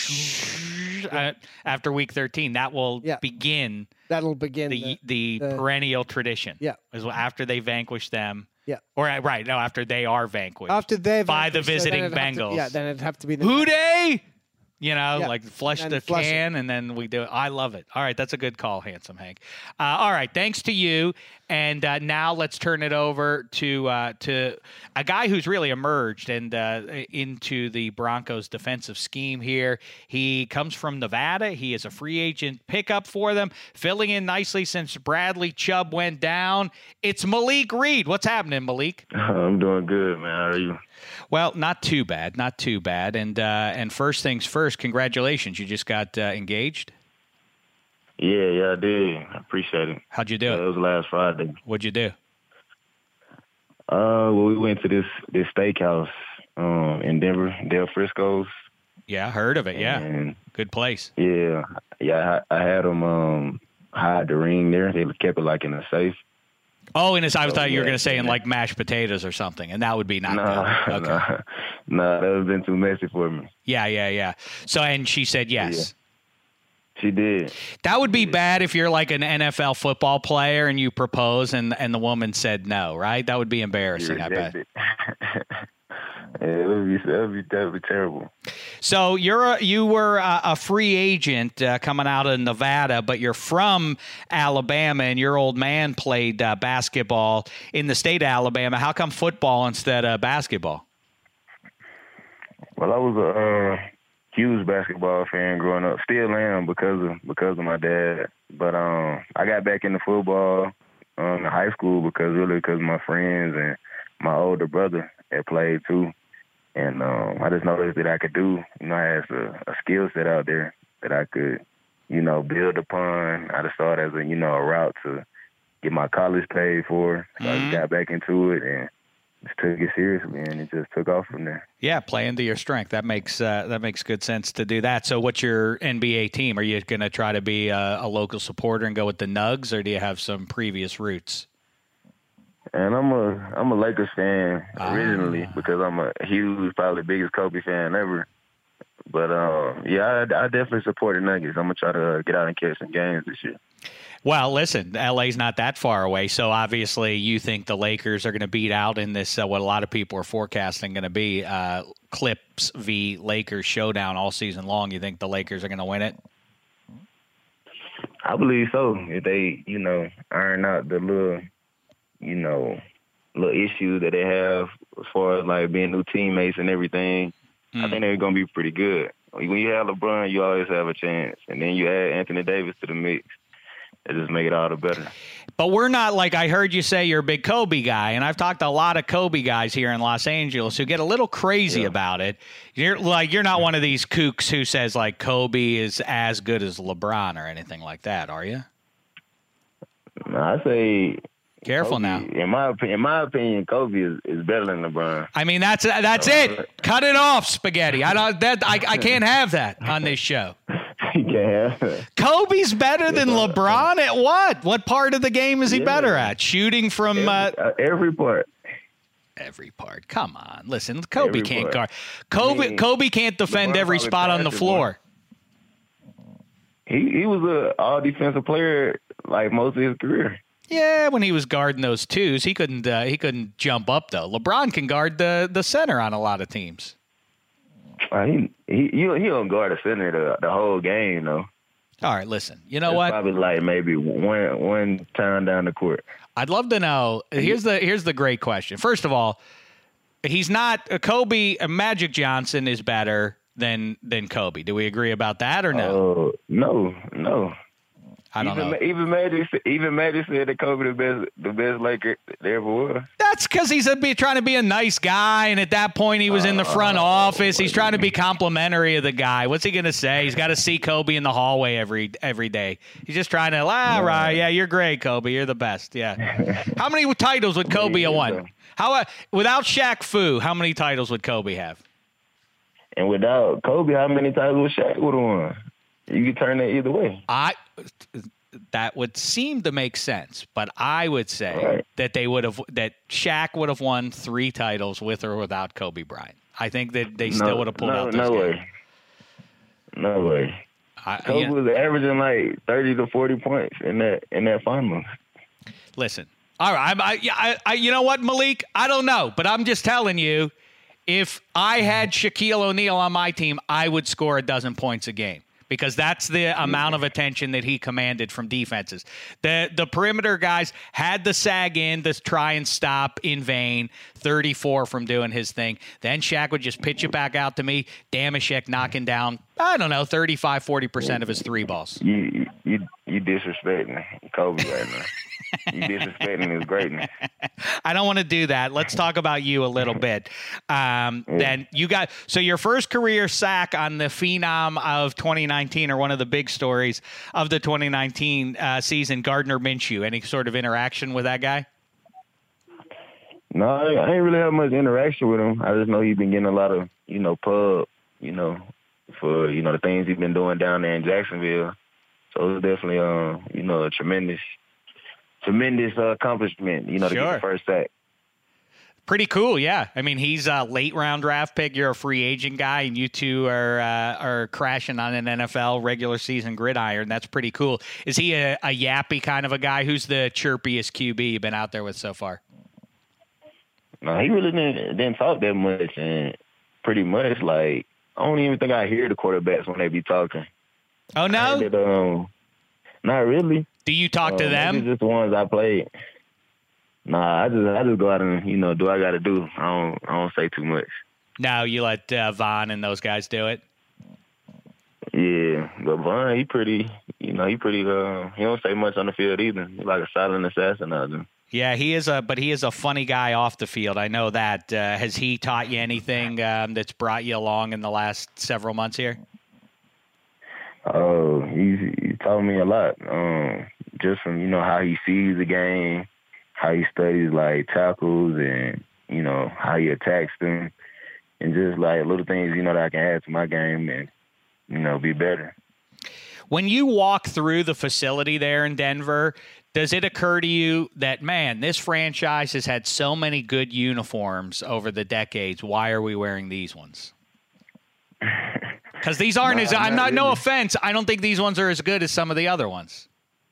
After Week 13, that will begin. That'll begin the perennial tradition. Yeah, is after they vanquish them. Yeah. Or right, no, after they are vanquished. After they're by the visiting Bengals. Then it'd have to be the Who day? Like flush the can, and then we do it. I love it. All right, that's a good call, Handsome Hank. All right, thanks to you. And now let's turn it over to a guy who's really emerged and into the Broncos' defensive scheme here. He comes from Nevada. He is a free agent pickup for them, filling in nicely since Bradley Chubb went down. It's Malik Reed. What's happening, Malik? I'm doing good, man. How are you? Well, not too bad. And first things first, congratulations. You just got engaged? Yeah, I did. I appreciate it. How'd you do it? It was last Friday. What'd you do? Well, we went to this steakhouse in Denver, Del Frisco's. Yeah, heard of it. Yeah, good place. Yeah. I had them hide the ring there. They kept it like in a safe. Oh, and I thought you were going to say in like mashed potatoes or something, and that would be not good. Okay. No, that would have been too messy for me. Yeah. So, and she said yes. Yeah. She did. That would be bad if you're like an NFL football player and you propose and the woman said no, right? That would be embarrassing, I bet. That would be terrible. So you were a free agent coming out of Nevada, but you're from Alabama, and your old man played basketball in the state of Alabama. How come football instead of basketball? Well, I was a huge basketball fan growing up. Still am because of my dad. But I got back into football in high school because of my friends and my older brother had played too. And I just noticed that I could do, I had a skill set out there that I could, build upon. I just saw it as a route to get my college paid for. So I just got back into it and just took it seriously, and it just took off from there. Yeah, play into your strength. That makes good sense to do that. So what's your NBA team? Are you going to try to be a local supporter and go with the Nugs, or do you have some previous roots? And I'm a Lakers fan originally because I'm a huge, probably biggest Kobe fan ever. But I definitely support the Nuggets. I'm gonna try to get out and catch some games this year. Well, listen, LA's not that far away, so obviously you think the Lakers are going to beat out in this what a lot of people are forecasting going to be Clips v. Lakers showdown all season long. You think the Lakers are going to win it? I believe so. If they, iron out the little issues that they have as far as like being new teammates and everything, I think they're going to be pretty good. When you have LeBron, you always have a chance. And then you add Anthony Davis to the mix. It just make it all the better. But we're not like I heard you say you're a big Kobe guy, and I've talked to a lot of Kobe guys here in Los Angeles who get a little crazy about it. You're not one of these kooks who says like Kobe is as good as LeBron or anything like that, are you? I say careful Kobe, now. In my opinion, Kobe is better than LeBron. I mean, that's it. Cut it off, Spaghetti. I can't have that on this show. Yeah. Kobe's better than LeBron at what? What part of the game is he better at? Shooting from every part. Every part. Come on, listen. Kobe can't guard. Kobe can't defend every spot on the floor. He was an all defensive player like most of his career. Yeah, when he was guarding those twos, he couldn't jump up though. LeBron can guard the center on a lot of teams. He don't guard the center the whole game though. All right, listen. You know what? Probably like maybe one time down the court. I'd love to know. Here's the great question. First of all, He's not Kobe. Magic Johnson is better than Kobe. Do we agree about that or no? No. I don't know. Even Magic said that Kobe the best Laker there ever was. That's because he's trying to be a nice guy, and at that point he was in the front office. He's trying to be complimentary of the guy. What's he gonna say? He's got to see Kobe in the hallway every day. He's just trying to, right? Yeah, you're great, Kobe. You're the best. Yeah. How many titles would Kobe have won? Without Shaq Fu, how many titles would Kobe have? And without Kobe, how many titles would Shaq would have won? You could turn that either way. That would seem to make sense, but I would say that that Shaq would have won 3 titles with or without Kobe Bryant. I think that they still would have pulled out those games. No way. Kobe was averaging like 30 to 40 points in that final. Listen, all right, I you know what, Malik? I don't know, but I'm just telling you, if I had Shaquille O'Neal on my team, I would score a dozen points a game. Because that's the amount of attention that he commanded from defenses. The perimeter guys had the sag in to try and stop in vain, 34 from doing his thing. Then Shaq would just pitch it back out to me, Damashek knocking down, 35, 40% of his 3 balls. You disrespecting Kobe right now. You disrespecting his greatness. I don't want to do that. Let's talk about you a little bit. Then you got your first career sack on the phenom of 2019, or one of the big stories of the 2019 season, Gardner Minshew. Any sort of interaction with that guy? No, I ain't really have much interaction with him. I just know he's been getting a lot of, pub, for, the things he's been doing down there in Jacksonville. So it's definitely, a tremendous accomplishment, to get the first sack. Pretty cool, yeah. I mean, he's a late-round draft pick. You're a free agent guy, and you two are crashing on an NFL regular season gridiron. That's pretty cool. Is he a yappy kind of a guy? Who's the chirpiest QB you've been out there with so far? No, he really didn't talk that much, and pretty much, I don't even think I hear the quarterbacks when they be talking. Oh, no? Not really. Do you talk to them? It's just the ones I played. Nah, I just go out and, do what I got to do. I don't say too much. No, you let Von and those guys do it? Yeah, but Von, he don't say much on the field either. He's like a silent assassin out there. Yeah, he is a funny guy off the field. I know that. Has he taught you anything that's brought you along in the last several months here? Oh, he taught me a lot. Just from, how he sees the game, how he studies tackles and, how he attacks them, and just little things, that I can add to my game and, be better. When you walk through the facility there in Denver, does it occur to you that, man, this franchise has had so many good uniforms over the decades. Why are we wearing these ones? Because these aren't no offense, I don't think these ones are as good as some of the other ones.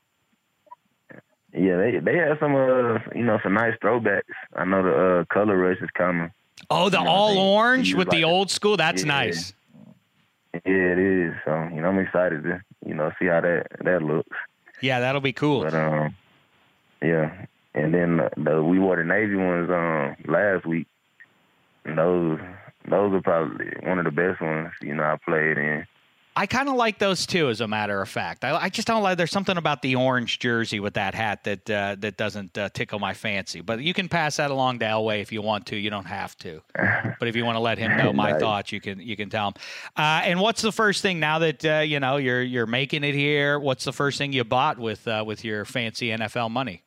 Yeah, they have some some nice throwbacks. I know the color rush is coming. Oh, the all orange with the old school? That's nice. Yeah, it is. So, I'm excited to, see how that looks. Yeah, that'll be cool. But yeah. And then we wore the Navy ones last week. And those are probably one of the best ones, I played in. I kind of like those too, as a matter of fact. I just don't like. There's something about the orange jersey with that hat that doesn't tickle my fancy. But you can pass that along to Elway if you want to. You don't have to. But if you want to let him know my thoughts, you can tell him. And what's the first thing now that you're making it here? What's the first thing you bought with your fancy NFL money?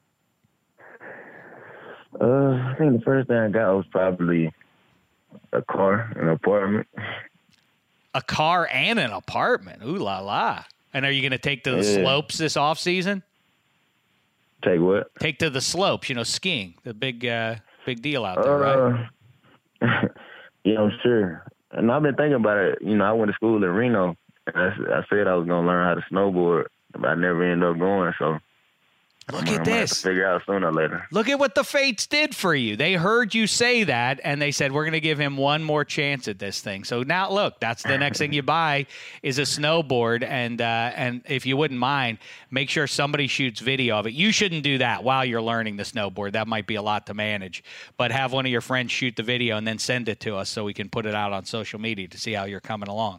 I think the first thing I got was probably a car, an apartment. A car and an apartment. Ooh la la! And are you going to take to the slopes this off season? Take what? Take to the slopes. Skiing. The big deal out there, right? Yeah, I'm sure. And I've been thinking about it. I went to school in Reno, and I said I was going to learn how to snowboard, but I never ended up going. So Look I'm at gonna have this. to figure out sooner or later. Look at what the Fates did for you. They heard you say that, and they said, we're going to give him one more chance at this thing. So now, look, that's the next thing you buy is a snowboard. And if you wouldn't mind, make sure somebody shoots video of it. You shouldn't do that while you're learning the snowboard. That might be a lot to manage. But have one of your friends shoot the video and then send it to us so we can put it out on social media to see how you're coming along.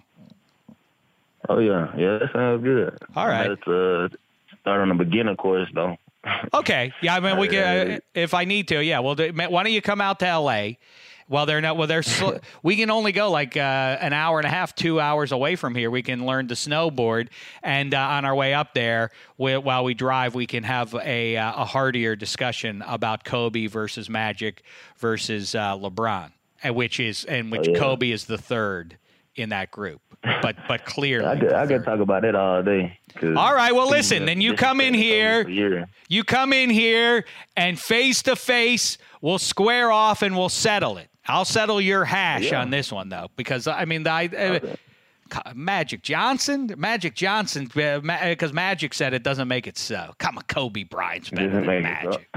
Oh, yeah. Yeah, that sounds good. All right. Let's start on the beginner course, though. Okay. Yeah, I mean, we can, if I need to, yeah. Well, why don't you come out to L.A.? Well, we can only go like an hour and a half, 2 hours away from here. We can learn to snowboard, and on our way up there, while we drive, we can have a heartier discussion about Kobe versus Magic versus LeBron, which Kobe is the third in that group. But clearly, I could talk about it all day. All right. Well, listen. Then you come in here. You come in here, and face to face, we'll square off and we'll settle it. I'll settle your hash on this one, though, because I mean, Magic Johnson, because Magic said it doesn't make it so. Come on, Kobe Bryant's better than Magic.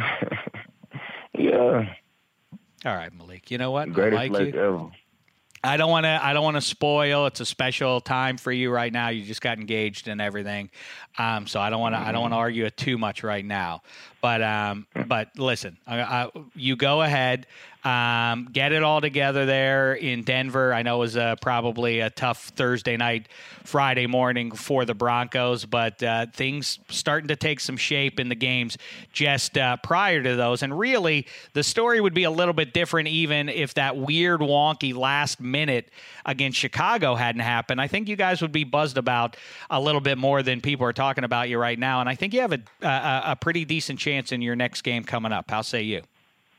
Yeah. All right, Malik. You know what? Greatest flex ever. I don't want to spoil. It's a special time for you right now. You just got engaged and everything, so I don't want to argue it too much right now. But listen, you go ahead, get it all together there in Denver. I know it was probably a tough Thursday night, Friday morning for the Broncos, but things starting to take some shape in the games just prior to those. And really, the story would be a little bit different even if that weird, wonky last minute against Chicago hadn't happened. I think you guys would be buzzed about a little bit more than people are talking about you right now. And I think you have a pretty decent chance in your next game coming up. How say you?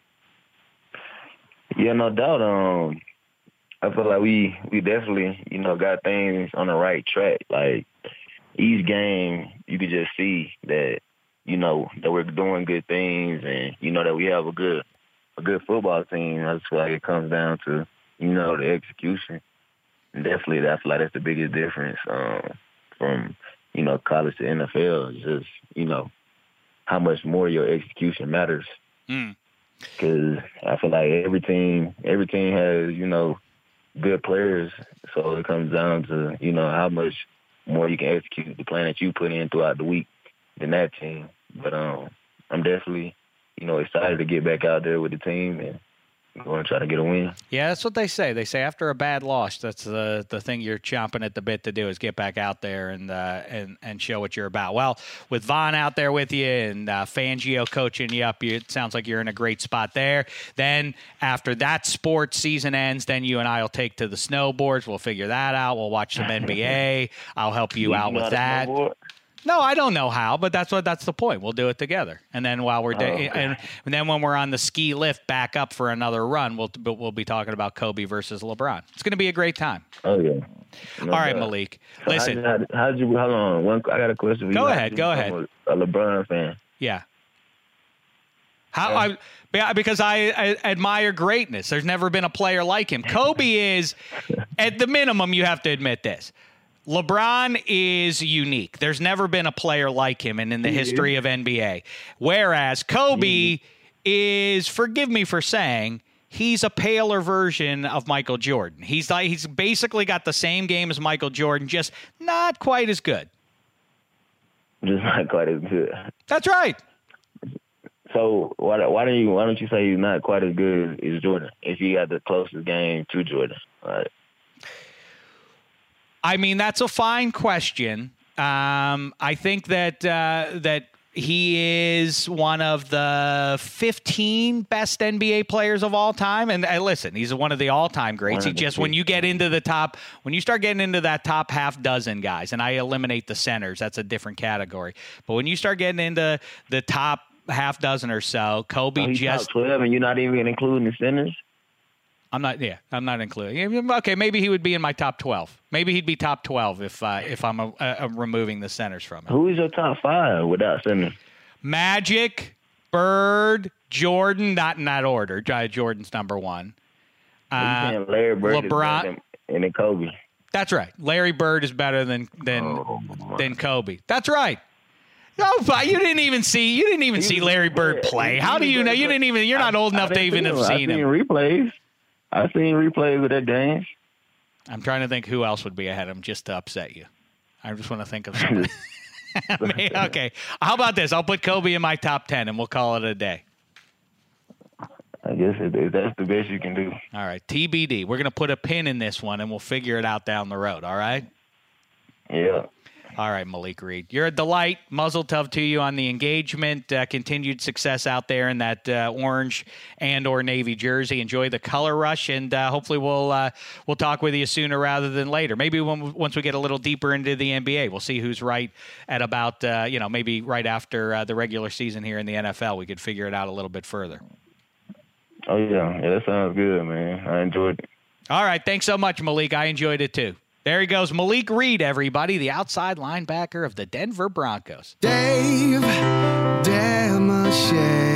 Yeah, no doubt. I feel like we definitely, got things on the right track. Like each game, you could just see that, that we're doing good things, and that we have a good football team. I just feel like it comes down to, the execution. And definitely, I feel like that's the biggest difference from, college to NFL. It's just, how much more your execution matters. Because I feel like every team has, good players. So it comes down to, how much more you can execute the plan that you put in throughout the week than that team. But I'm definitely, excited to get back out there with the team and going to try to get a win. Yeah, that's what they say. They say after a bad loss, that's the thing you're chomping at the bit to do is get back out there and show what you're about. Well, with Vaughn out there with you and Fangio coaching you up, it sounds like you're in a great spot there. Then after that sports season ends, then you and I will take to the snowboards. We'll figure that out. We'll watch some NBA. I'll help you out with that. No, I don't know how, but that's the point. We'll do it together, and then while we're and then when we're on the ski lift back up for another run, we'll be talking about Kobe versus LeBron. It's going to be a great time. Oh yeah. All right, Malik. Listen. How long? I got a question for you. Go ahead. A LeBron fan. Yeah. Because I admire greatness. There's never been a player like him. Kobe is, at the minimum, you have to admit this. LeBron is unique. There's never been a player like him in the history of NBA. Whereas Kobe is, forgive me for saying, he's a paler version of Michael Jordan. He's basically got the same game as Michael Jordan, just not quite as good. Just not quite as good. That's right. So why don't you say he's not quite as good as Jordan if he got the closest game to Jordan? All right. I mean, that's a fine question. I think that he is one of the 15 best NBA players of all time. And listen, he's one of the all-time greats. He just, when you start getting into that top half dozen guys, and I eliminate the centers, that's a different category. But when you start getting into the top half dozen or so, Kobe he's just top 12, and you're not even including the centers. I'm not including. Okay, maybe he would be in my top 12. Maybe he'd be top 12 if I'm removing the centers from it. Who is your top 5 without centers? Magic, Bird, Jordan, not in that order. Jordan's number 1. Larry Bird, LeBron, and then Kobe. That's right. Larry Bird is better than Kobe. That's right. Oh, but you didn't even see Larry Bird play. How do you know? You didn't even. You're not old enough to even have seen him. I've seen replays of that game. I'm trying to think who else would be ahead of him just to upset you. I just want to think of somebody. Okay. How about this? I'll put Kobe in my top 10, and we'll call it a day. I guess that's the best you can do. All right. TBD. We're going to put a pin in this one, and we'll figure it out down the road. All right? Yeah. All right, Malik Reed. You're a delight. Muzzle tov to you on the engagement. Continued success out there in that orange and or navy jersey. Enjoy the color rush, and hopefully we'll talk with you sooner rather than later. Maybe once we get a little deeper into the NBA, we'll see who's right at about maybe right after the regular season here in the NFL. We could figure it out a little bit further. Oh yeah, that sounds good, man. I enjoyed it. All right, thanks so much, Malik. I enjoyed it too. There he goes, Malik Reed, everybody, the outside linebacker of the Denver Broncos. Dave Dameshek.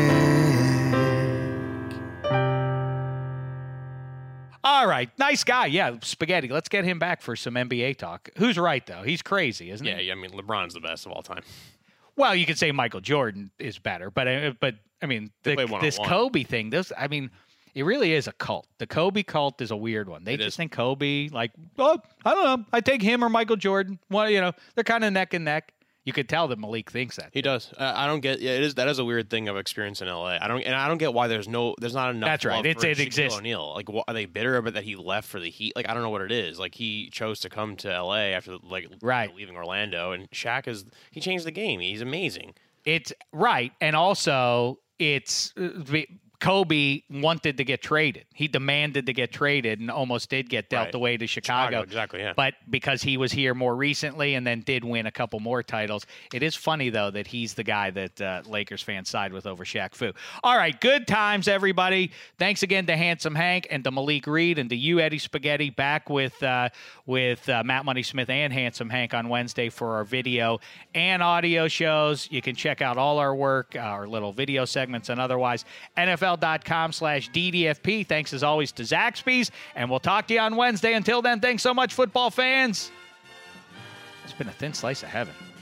All right, nice guy. Yeah, Spaghetti. Let's get him back for some NBA talk. Who's right, though? He's crazy, isn't he? Yeah, I mean, LeBron's the best of all time. Well, you could say Michael Jordan is better, but I mean, this Kobe thing, it really is a cult. The Kobe cult is a weird one. They just think Kobe, I don't know. I take him or Michael Jordan. Well, they're kind of neck and neck. You could tell that Malik thinks that. He does. I don't get. Yeah, that is a weird thing of experience in LA. I don't get why there's not enough. That's right. It exists. O'Neal. Are they bitter about that he left for the Heat? I don't know what it is. He chose to come to LA after leaving Orlando, and Shaq he changed the game. He's amazing. It's right, and also it's. Kobe wanted to get traded. He demanded to get traded and almost did get dealt away to Chicago. Exactly, yeah. But because he was here more recently and then did win a couple more titles, it is funny, though, that he's the guy that Lakers fans side with over Shaq Fu. All right, good times, everybody. Thanks again to Handsome Hank and to Malik Reed and to you, Eddie Spaghetti, back with Matt Money Smith and Handsome Hank on Wednesday for our video and audio shows. You can check out all our work, our little video segments and otherwise. NFL.com/DDFP. Thanks, as always, to Zaxby's, and we'll talk to you on Wednesday. Until then, thanks so much, football fans. It's been a thin slice of heaven.